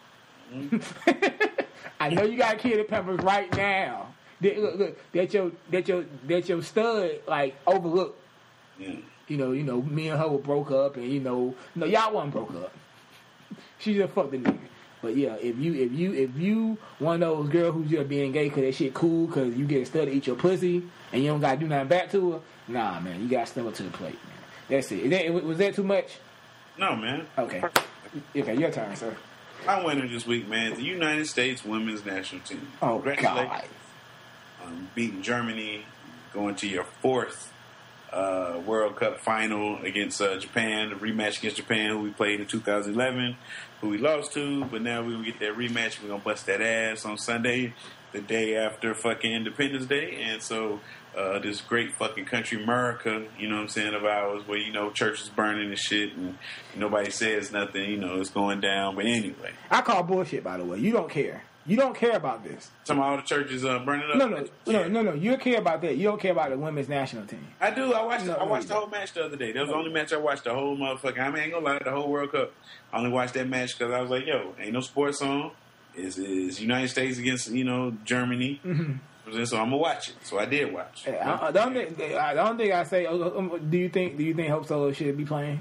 Mm-hmm. I know you got a kid in Pampers right now. That, look, look, that your that your that your stud like overlooked. Yeah. You know, you know, me and her were broke up, and you know, no, y'all wasn't broke up. She just fucked the nigga. But yeah, if you if you if you one of those girls who's just being gay because that shit cool because you get a stud to eat your pussy and you don't gotta do nothing back to her, nah, man, you gotta step up to the plate, man. That's it. Is that, was that too much? No, man. Okay. Okay, your turn, sir. My winner this week, man, the United States women's national team. Oh, God. Um, beating Germany, going to your fourth uh, World Cup final against uh, Japan, the rematch against Japan, who we played in two thousand eleven, who we lost to, but now we're going to get that rematch. We're going to bust that ass on Sunday, the day after fucking Independence Day. And so uh, this great fucking country, America, you know what I'm saying, of ours, where, you know, churches burning and shit, and nobody says nothing, you know, it's going down. But anyway. I call bullshit, by the way. You don't care. You don't care about this. Some of all the churches uh, burning up? No, no, no, no, no. You care about that. You don't care about the women's national team. I do. I watched. No, the, I watched no, the whole match the other day. That was the only match I watched the whole motherfucking. I mean, I ain't gonna lie, the whole World Cup. I only watched that match because I was like, "Yo, ain't no sports on. It's, it's United States against you know Germany." Mm-hmm. So I'm gonna watch it. So I did watch. Hey, I, I don't think. I don't think I say. Um, do you think? Do you think Hope Solo should be playing?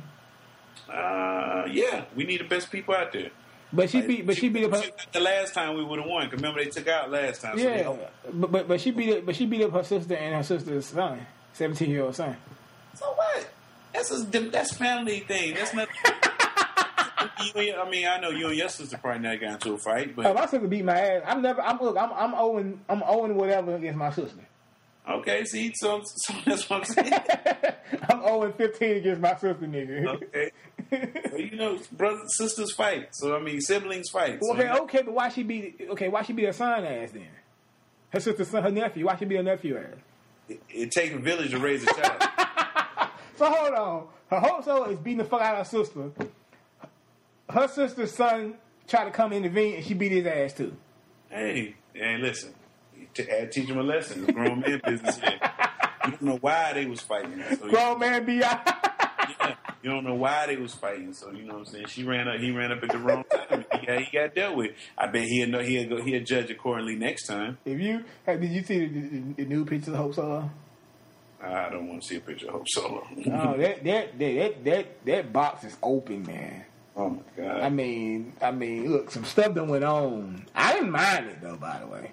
Uh, yeah. We need the best people out there. But she beat, but she, she beat up her, the last time we would have won. Cause remember they took out last time. Yeah, so but, but but she beat up, but she beat up her sister and her sister's son, seventeen year old son. So what? That's a, that's family thing. That's not. you, I mean, I know you and your sister probably never got into a fight, but oh, my sister beat my ass. I'm never. I'm look. I'm I'm owing. I'm owing whatever against my sister. Okay, see, so, so that's what I'm saying. I'm owing fifteen against my sister, nigga. Okay. Well, you know, brothers sisters fight. So I mean, siblings fight. So, okay, okay, but why she beat? Okay, why she beat her son ass then? Her sister's son, her nephew. Why she beat her nephew ass? It, it takes a village to raise a child. So hold on. Her Hope Solo is beating the fuck out of her sister. Her sister's son tried to come intervene, and she beat his ass too. Hey, hey, listen. To teach them a lesson. It's grown man business here. You don't know why they was fighting. So grown you, man B I Yeah, you don't know why they was fighting. So you know what I'm saying. She ran up. He ran up at the wrong time. He got, he got dealt with. I bet he'll know. He'll go. He'll judge accordingly next time. If you hey, did you see the, the, the new pictures of Hope Solo? I don't want to see a picture of Hope Solo. No, that that, that that that that box is open, man. Oh my god. I mean, I mean, look, some stuff that went on. I didn't mind it though, by the way.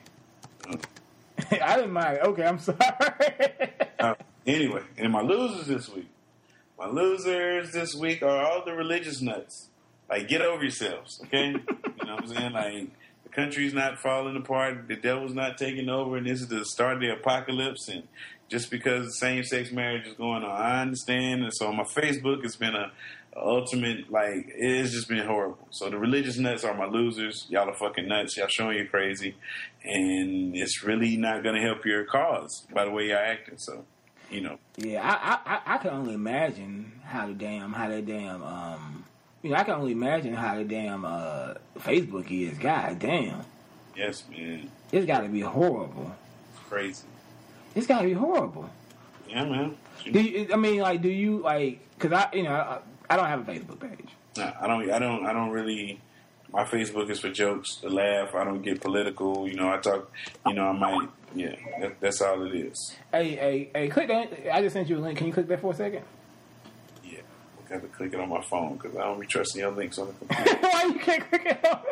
I didn't mind it. Okay, I'm sorry. uh, anyway, and my losers this week. My losers this week are all the religious nuts. Like, get over yourselves, okay? You know what I'm saying? Like, the country's not falling apart. The devil's not taking over, and this is the start of the apocalypse. And just because same-sex marriage is going on, I understand. And so on my Facebook, it's been a ultimate, like, it's just been horrible. So the religious nuts are my losers. Y'all are fucking nuts. Y'all showing you crazy. And it's really not going to help your cause by the way y'all acting. So, you know. Yeah, I, I I can only imagine how the damn, how that damn, um, you know, I can only imagine how the damn uh, Facebook is. God damn. Yes, man. It's got to be horrible. It's crazy. It's got to be horrible. Yeah, man. Do you, I mean, like, do you, like, because I, you know, I, I don't have a Facebook page. No, I don't. I don't. I don't really. My Facebook is for jokes, to laugh. I don't get political. You know, I talk. You know, I might. Yeah, that, that's all it is. Hey, hey, hey! Click that. I just sent you a link. Can you click that for a second? Yeah, I got to click it on my phone because I don't be trusting your links on the computer. Why you can't click it on?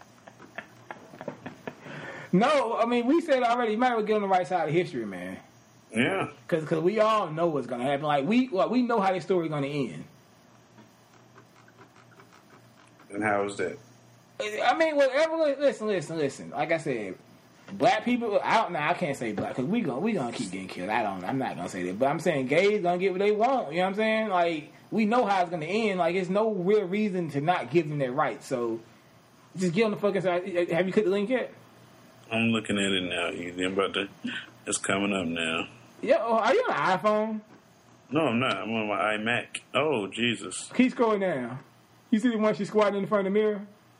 No, I mean we said already. You might as well get on the right side of history, man. Yeah, because we all know what's gonna happen. Like we, well, we know how this story's gonna end. And how is that? I mean, whatever. Listen, listen, listen. Like I said, black people. I don't know. I can't say black because we gonna we gonna keep getting killed. I don't. I'm not gonna say that. But I'm saying gays gonna get what they want. You know what I'm saying? Like we know how it's gonna end. Like there's no real reason to not give them their rights. So just get on the fucking side. Have you clicked the link yet? I'm looking at it now. You about to? It's coming up now. Yeah. Oh, are you on an iPhone? No, I'm not. I'm on my iMac. Oh Jesus! Keep scrolling down. You see the one she squatting in front of the mirror?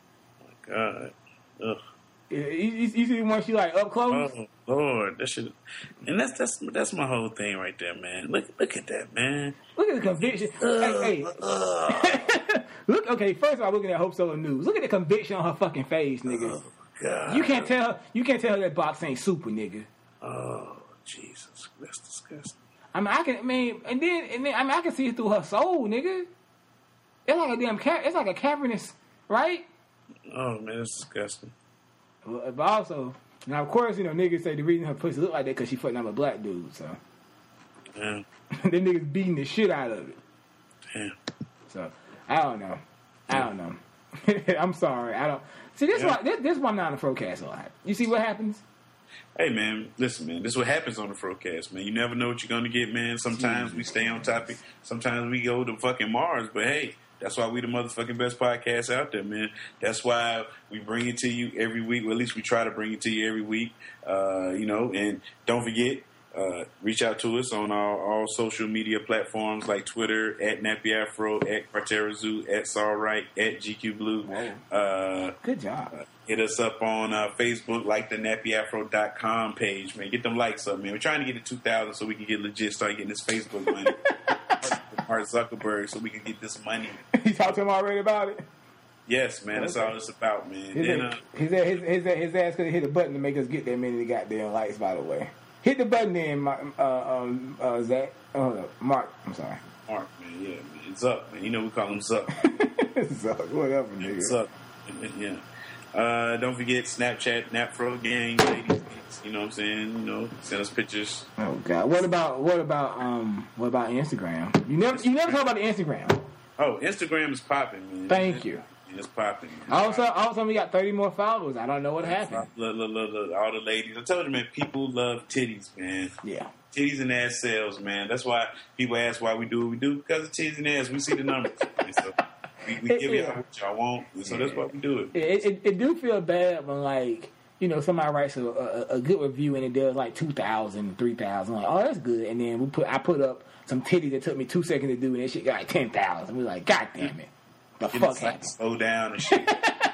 God. Ugh. You, you, you see the one she like up close? Oh Lord, that shit. And that's that's that's my whole thing right there, man. Look look at that, man. Look at the conviction. Uh, hey, hey. uh, Look, okay. First of all, looking at Hope Solo News. Look at the conviction on her fucking face, nigga. Oh God. You can't tell her. You can't tell her that box ain't super, nigga. Oh Jesus, that's disgusting. I mean, I can. I mean, and then and then I mean, I can see it through her soul, nigga. It's like a damn. Ca- it's like a cavernous, right? Oh man, it's disgusting. But also, now of course, you know, niggas say the reason her pussy look like that because she fucking up a black dude. So, Yeah. them niggas beating the shit out of it. Damn. So, I don't know. I don't know. I'm sorry. I don't. See, this Yeah. why this, this why I'm not on the Frocast a lot. You see what happens? Hey man, listen man, this is what happens on the Frocast, man. You never know what you're gonna get, man. Sometimes we stay on topic, sometimes we go to fucking Mars, but hey, that's why we the motherfucking best podcast out there, man. That's why we bring it to you every week. Well, at least we try to bring it to you every week. Uh, you know, and don't forget, uh, reach out to us on our all social media platforms like Twitter at Nappy Afro, at Cartera Zoo, at Sawright, at G Q Blue. Uh, Good job. Hit us up on uh, Facebook, like the nappy afro dot com page, man. Get them likes up, man. We're trying to get to two thousand so we can get legit, start getting this Facebook money. Mark Zuckerberg, so we can get this money. You talked to him already about it? Yes, man. That's all it's about, man. His, Then, uh, his, his, his, his ass could have hit a button to make us get that many goddamn likes, by the way. Hit the button then, Ma- uh, um, uh, Zach. Oh, hold up. Mark. I'm sorry. Mark, man. Yeah, man. It's up, man. You know we call him Zuck. Zuck. Whatever, nigga. Zuck. Yeah. Uh, don't forget Snapchat, Napfro Gang, ladies. You know what I'm saying? You know, send us pictures. Oh God. What about what about um what about Instagram? You never you never talk about the Instagram. Oh, Instagram is popping, man. Thank you. It's popping. All of a sudden, all of a sudden we got thirty more followers. I don't know what happened. Look, look, look, look, all the ladies. I told you, man, people love titties, man. Yeah. Titties and ass sales, man. That's why people ask why we do what we do, because of titties and ass. We see the numbers. So we, we give y'all what y'all want, so that's why we do it. It, it. it do feel bad when, like, you know, somebody writes a, a, a good review and it does like two thousand, three thousand. Like, oh, that's good. And then we put I put up some titties that took me two seconds to do, and that shit got like ten thousand. We're like, God damn it. The Get fuck like, happened? slow down and shit.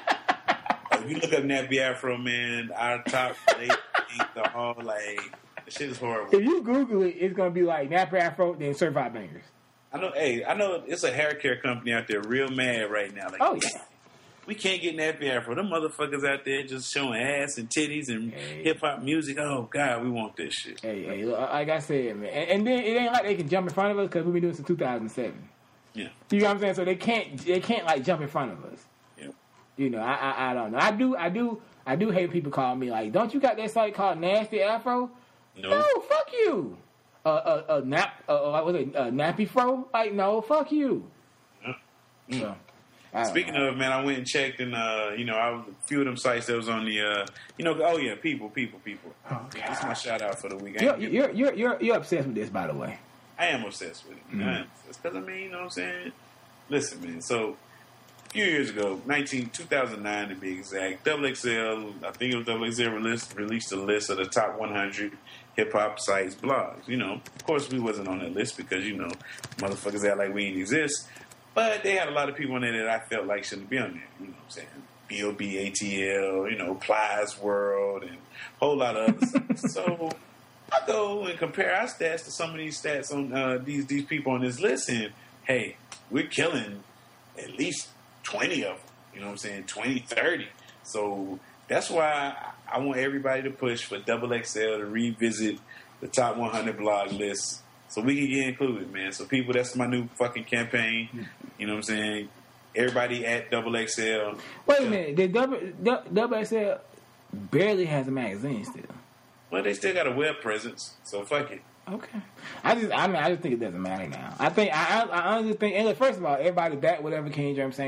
If you look up Nappy Afro, man, our top lady, the whole, like, the shit is horrible. If you Google it, it's going to be like Nappy Afro, then Certified Bangers. I know, hey, I know it's a hair care company out there real mad right now. Like, Oh, yeah. we can't get Nappy Afro. Them motherfuckers out there just showing ass and titties and Hey. hip hop music. Oh God, we want this shit. Hey, hey, look, like I said, man. And, and then it ain't like they can jump in front of us because we've been doing this since two thousand seven. Yeah, You know what I'm saying? So they can't, they can't like jump in front of us. yeah. You know, I, I, I don't know. I do, I do, I do hate people call me like, don't you got that site called Nasty Afro? No, No, fuck you. Uh, uh, uh, nap, uh, what was it, uh, Nappy Fro? Like, no, fuck you. Yeah. So, I don't Speaking know. of, man, I went and checked, and uh, you know, I was a few of them sites that was on the, uh, you know, oh yeah, people, people, people. Oh, That's my shout out for the week. I, You're, ain't- you're, you're, you're, you're obsessed with this, by the way. I am obsessed with it. Mm-hmm. I am obsessed. Because I mean, you know what I'm saying? Listen, man. So a few years ago, nineteen, two thousand nine to be exact, Double X L, I think it was Double X L released, released a list of the top one hundred hip hop sites, blogs. You know, of course, we wasn't on that list because, you know, motherfuckers act like we didn't exist. But they had a lot of people on there that I felt like shouldn't be on there. You know what I'm saying? B O B A T L, you know, Plies World, and a whole lot of other stuff. So I go and compare our stats to some of these stats on uh, these these people on this list, and hey, we're killing at least twenty of them. You know what I'm saying? twenty, thirty. So that's why I want everybody to push for Double X L to revisit the top one hundred blog list so we can get included, man. So people, that's my new fucking campaign. You know what I'm saying? Everybody at Double X L. Wait a minute. Did Double, Double X L barely has a magazine still? Well, they still got a web presence, so fuck it. Okay. I just, I mean, I just think it doesn't matter now. I think, I, I, I honestly think, and look, first of all, everybody back whatever King James saying.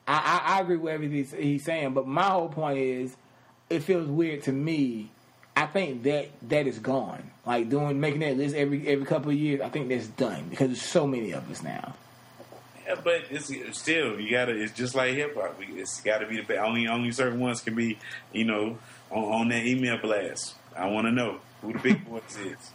I, I, I agree with everything he's, he's saying, but my whole point is, it feels weird to me. I think that that is gone. Like doing making that list every every couple of years, I think that's done because there's so many of us now. Yeah, but it's still you gotta. It's just like hip hop. It's got to be the only only certain ones can be, you know, on, on that email blast. I want to know who the big boys is.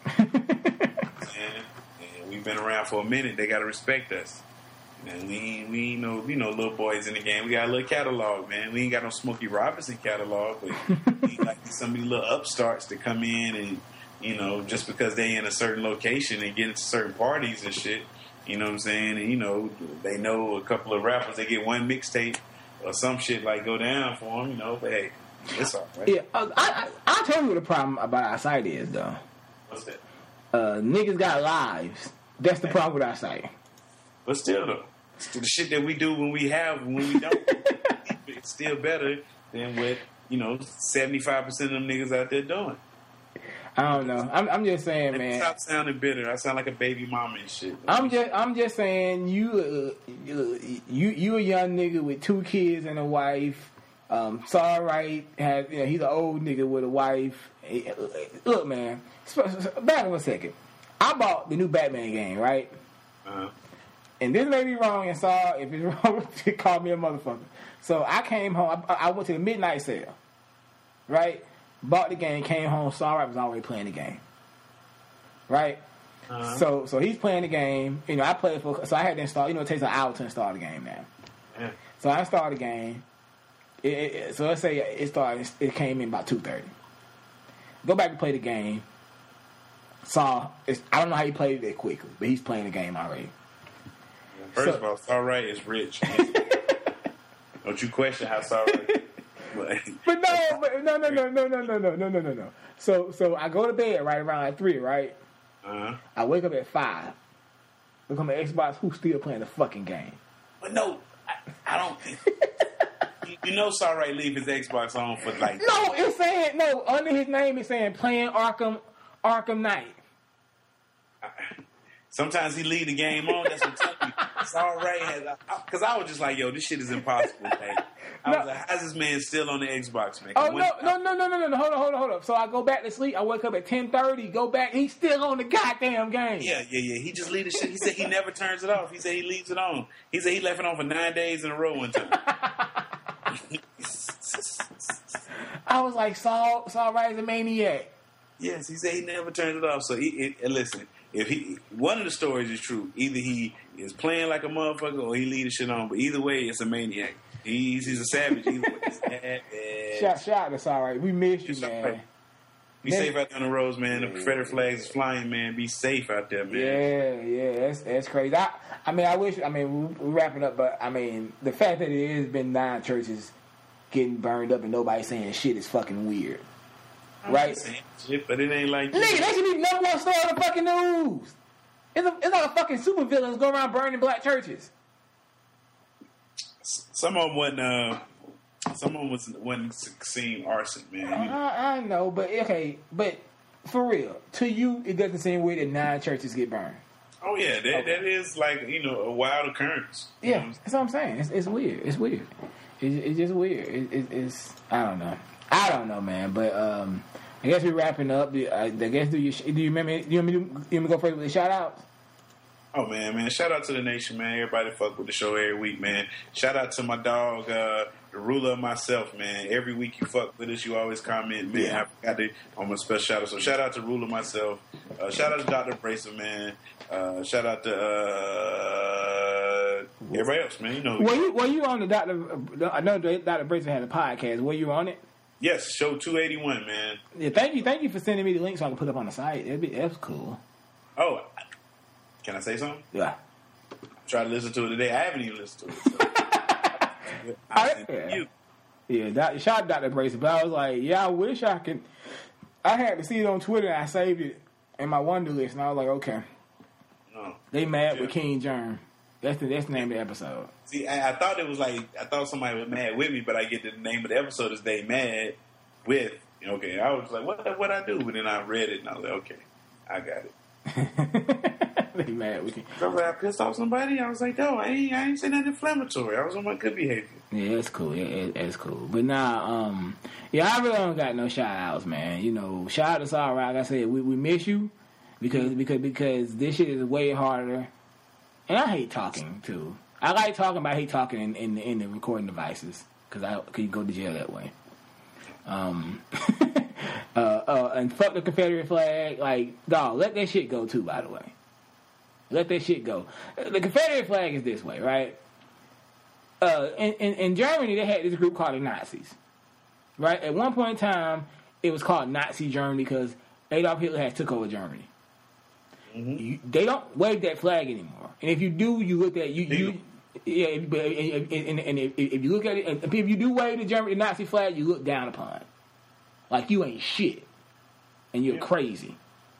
and, and we've been around for a minute. They got to respect us. And we ain't, we ain't no, you know, little boys in the game. We got a little catalog, man. We ain't got no Smokey Robinson catalog, but we like some of these little upstarts to come in and, you know, just because they in a certain location and get into certain parties and shit, you know what I'm saying? And, you know, they know a couple of rappers, they get one mixtape or some shit like go down for them, you know, but hey, it's all right. Yeah, uh, I, I, I'll tell you what the problem about our site is, though. What's that? Uh, niggas got lives. That's the problem with our site. But still, though, the shit that we do when we have, when we don't, it's still better than what, you know, seventy-five percent of them niggas out there doing. I don't know. I'm, I'm just saying, Let man. Stop sounding bitter. I sound like a baby mama and shit. I'm just, I'm just saying, you, uh, you, you a young nigga with two kids and a wife. Um, it's all right. Had, you know, he's an old nigga with a wife. Look, man. Back in a second. I bought the new Batman game, right? Uh-huh. And this may be wrong, and saw if it's wrong, call me a motherfucker. So I came home. I, I went to the midnight sale, right? Bought the game, came home, saw I was already playing the game, right? Uh-huh. So so he's playing the game. You know, I played for. So I had to install. You know, it takes an hour to install the game now. Yeah. So I installed the game. It, it, so let's say it started. It came in about two thirty. Go back and play the game. Saw. It's, I don't know how he played it that quickly, but he's playing the game already. First so, of all, Saw Right is rich. Don't you question how Saw Right but no, but no, no, no, no, no, no, no, no, no, no, no. So, so I go to bed right around like three, right? Uh-huh. I wake up at five. Look on my Xbox. Who's still playing the fucking game? But no, I, I don't think. you, you know, Saw Right leave his Xbox on for like. No, it's saying no under his name. It's saying playing Arkham, Arkham Knight. I, Sometimes he leave the game on. That's what I'm telling you. It's all right. Because I, I was just like, yo, this shit is impossible. Like, I no. was like, how's this man still on the Xbox, man? Oh, no, no, no, no, no, no, no. Hold on, hold on, hold on. So I go back to sleep. I wake up at ten thirty, go back. He's still on the goddamn game. Yeah, yeah, yeah. He just leave the shit. He said he never turns it off. He said he leaves it on. He said he left it on for nine days in a row one time. I was like, Saul, Saul Wright is a maniac. Yes, he said he never turns it off. So, he, it, and listen, if he, one of the stories is true. Either he is playing like a motherfucker or he leave the shit on. But either way, it's a maniac. He's he's a savage. Either way, shout, shout, that's all right. We missed you, It's man. right. Be man. safe out there on the roads, man. The Confederate flags is flying, man. Be safe out there, man. Yeah, yeah, that's that's crazy. I, I mean, I wish. I mean, we're wrapping up, but I mean, the fact that it has been nine churches getting burned up and nobody saying shit is fucking weird. Right? Shit, but it ain't like nigga, that should be number one story on the fucking news. It's, a, it's like a fucking supervillains go around burning black churches. Some of them wasn't. Uh, some of them was, wasn't seeing arson, man. I, I know, but okay, but for real, to you, it doesn't seem weird that nine churches get burned. Oh yeah, that, okay. that is like you know a wild occurrence. Yeah, know? That's what I'm saying. It's, it's weird. It's weird. It's, it's just weird. It, it, it's I don't know. I don't know, man. But um, I guess we're wrapping up. I, I guess do you do you remember? Do you want me to, you want me to go first with the shout outs? Oh man, man! Shout out to the nation, man. Everybody fuck with the show every week, man. Shout out to my dog, uh, the ruler of myself, man. Every week you fuck with us, you always comment, man. Yeah. I got the on my special shout out. So shout out to ruler myself. Uh, shout out to Doctor Bracer, man. Uh, shout out to uh, everybody else, man. You know. Were you were you on the Doctor? I know Doctor Bracer had a podcast. Were you on it? Yes, show two eighty-one, man. Yeah, thank you, thank you for sending me the link so I can put it up on the site. That'd be that's cool. Oh. Can I say something? Yeah. Try to listen to it today. I haven't even listened to it. So. I, yeah. You. Yeah, that, shout out Doctor Bracer. But I was like, yeah, I wish I could. I had to see it on Twitter and I saved it in my Wonder list. And I was like, okay. No. They mad yeah. with King Germ. That's the, that's the name of the episode. See, I, I thought it was like, I thought somebody was mad with me, but I get the name of the episode is They Mad With. Okay, I was like, what what I do? But then I read it and I was like, okay, I got it. they mad with you. So I pissed off somebody. I was like, no, I ain't, I ain't saying nothing inflammatory. I was on my good behavior. Yeah, it's cool. Yeah, it, it's cool. But nah, um, yeah, I really don't got no shout outs, man. You know, shout out to Saw Rock. Like I said, we, we miss you because because because this shit is way harder. And I hate talking too. I like talking, but I hate talking in in, in the recording devices because I could go to jail that way. Um, uh, uh, and fuck the Confederate flag. Like, dog, let that shit go too. By the way, let that shit go. The Confederate flag is this way, right? Uh, in, in, in Germany, they had this group called the Nazis, right? At one point in time, it was called Nazi Germany because Adolf Hitler had took over Germany. Mm-hmm. You, they don't wave that flag anymore, and if you do, you look at you. you yeah, if, and, and, and if, if you look at it, and if you do wave the German the Nazi flag, you look down upon, like you ain't shit, and you're yeah. crazy.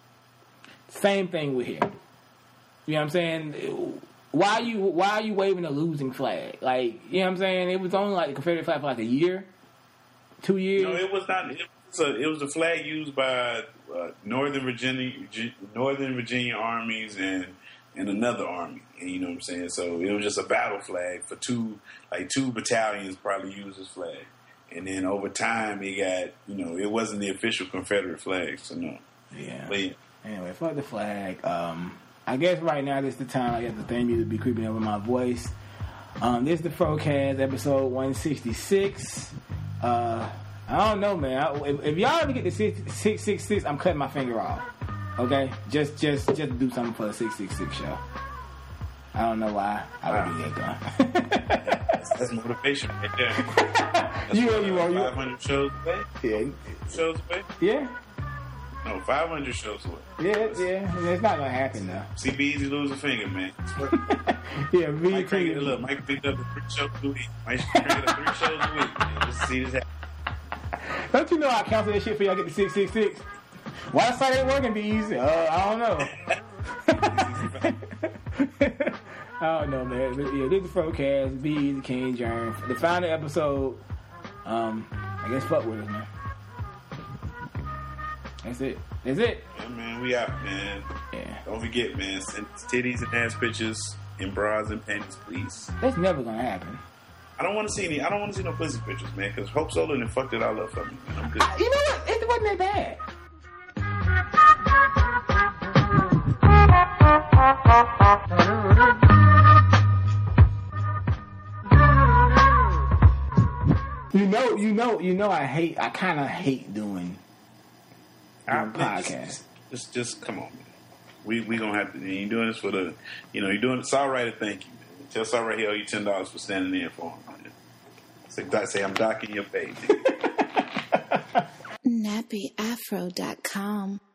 Same thing with here. You know what I'm saying? Why are you why are you waving a losing flag? Like, you know what I'm saying? It was only like the Confederate flag for like a year, two years. No, it was not. It was a, it was a flag used by uh, Northern Virginia, Northern Virginia armies and and another army. And you know what I'm saying? So it was just a battle flag for two, like two battalions probably used this flag. And then over time, it got, you know, it wasn't the official Confederate flag. So no. Yeah. But, yeah. Anyway, fuck the flag. Um. I guess right now this is the time I get the theme music to be creeping over my voice. Um, this is the Frocast, episode one sixty-six. Uh, I don't know, man. I, if, if y'all ever get to six six six, I'm cutting my finger off. Okay? Just just, just do something for the six six six show. I don't know why I would do that, though. that's, that's motivation right there. That's you, you, you, you, five hundred shows away? Yeah. Shows away? Yeah. No, five hundred shows away. Yeah, yeah. It's not going to happen, though. See, B Easy lose a finger, man. yeah, B Mike picked it up. Mike picked up the three shows a week. Mike picked up three shows a week, man. Just to see this happen. Don't you know I cancel that shit for y'all get the six six six? Why the site ain't working, B Easy? Uh, I don't know. I don't know, man. But yeah, this is the Frocast, B Easy, King Germ. The final episode, um, I guess fuck with us, man. That's it. That's it. Yeah, man, we out, man. Yeah. Don't forget, man, send titties and ass pictures and bras and panties, please. That's never gonna happen. I don't want to see any. I don't want to see no pussy pictures, man, because Hope Solo done fucked it all up for me. Man. I'm good. I, you know what? It wasn't that bad. You know, you know, you know. I hate. I kind of hate doing. Doing podcasts. Just, just come on, man. We we gonna have to. You're doing this for the. You know, you're doing. Saw Right to thank you. Man. Tell Saw Right he owe you ten dollars for standing in for him. Man. Say, say I'm docking your pay. nappy afro dot com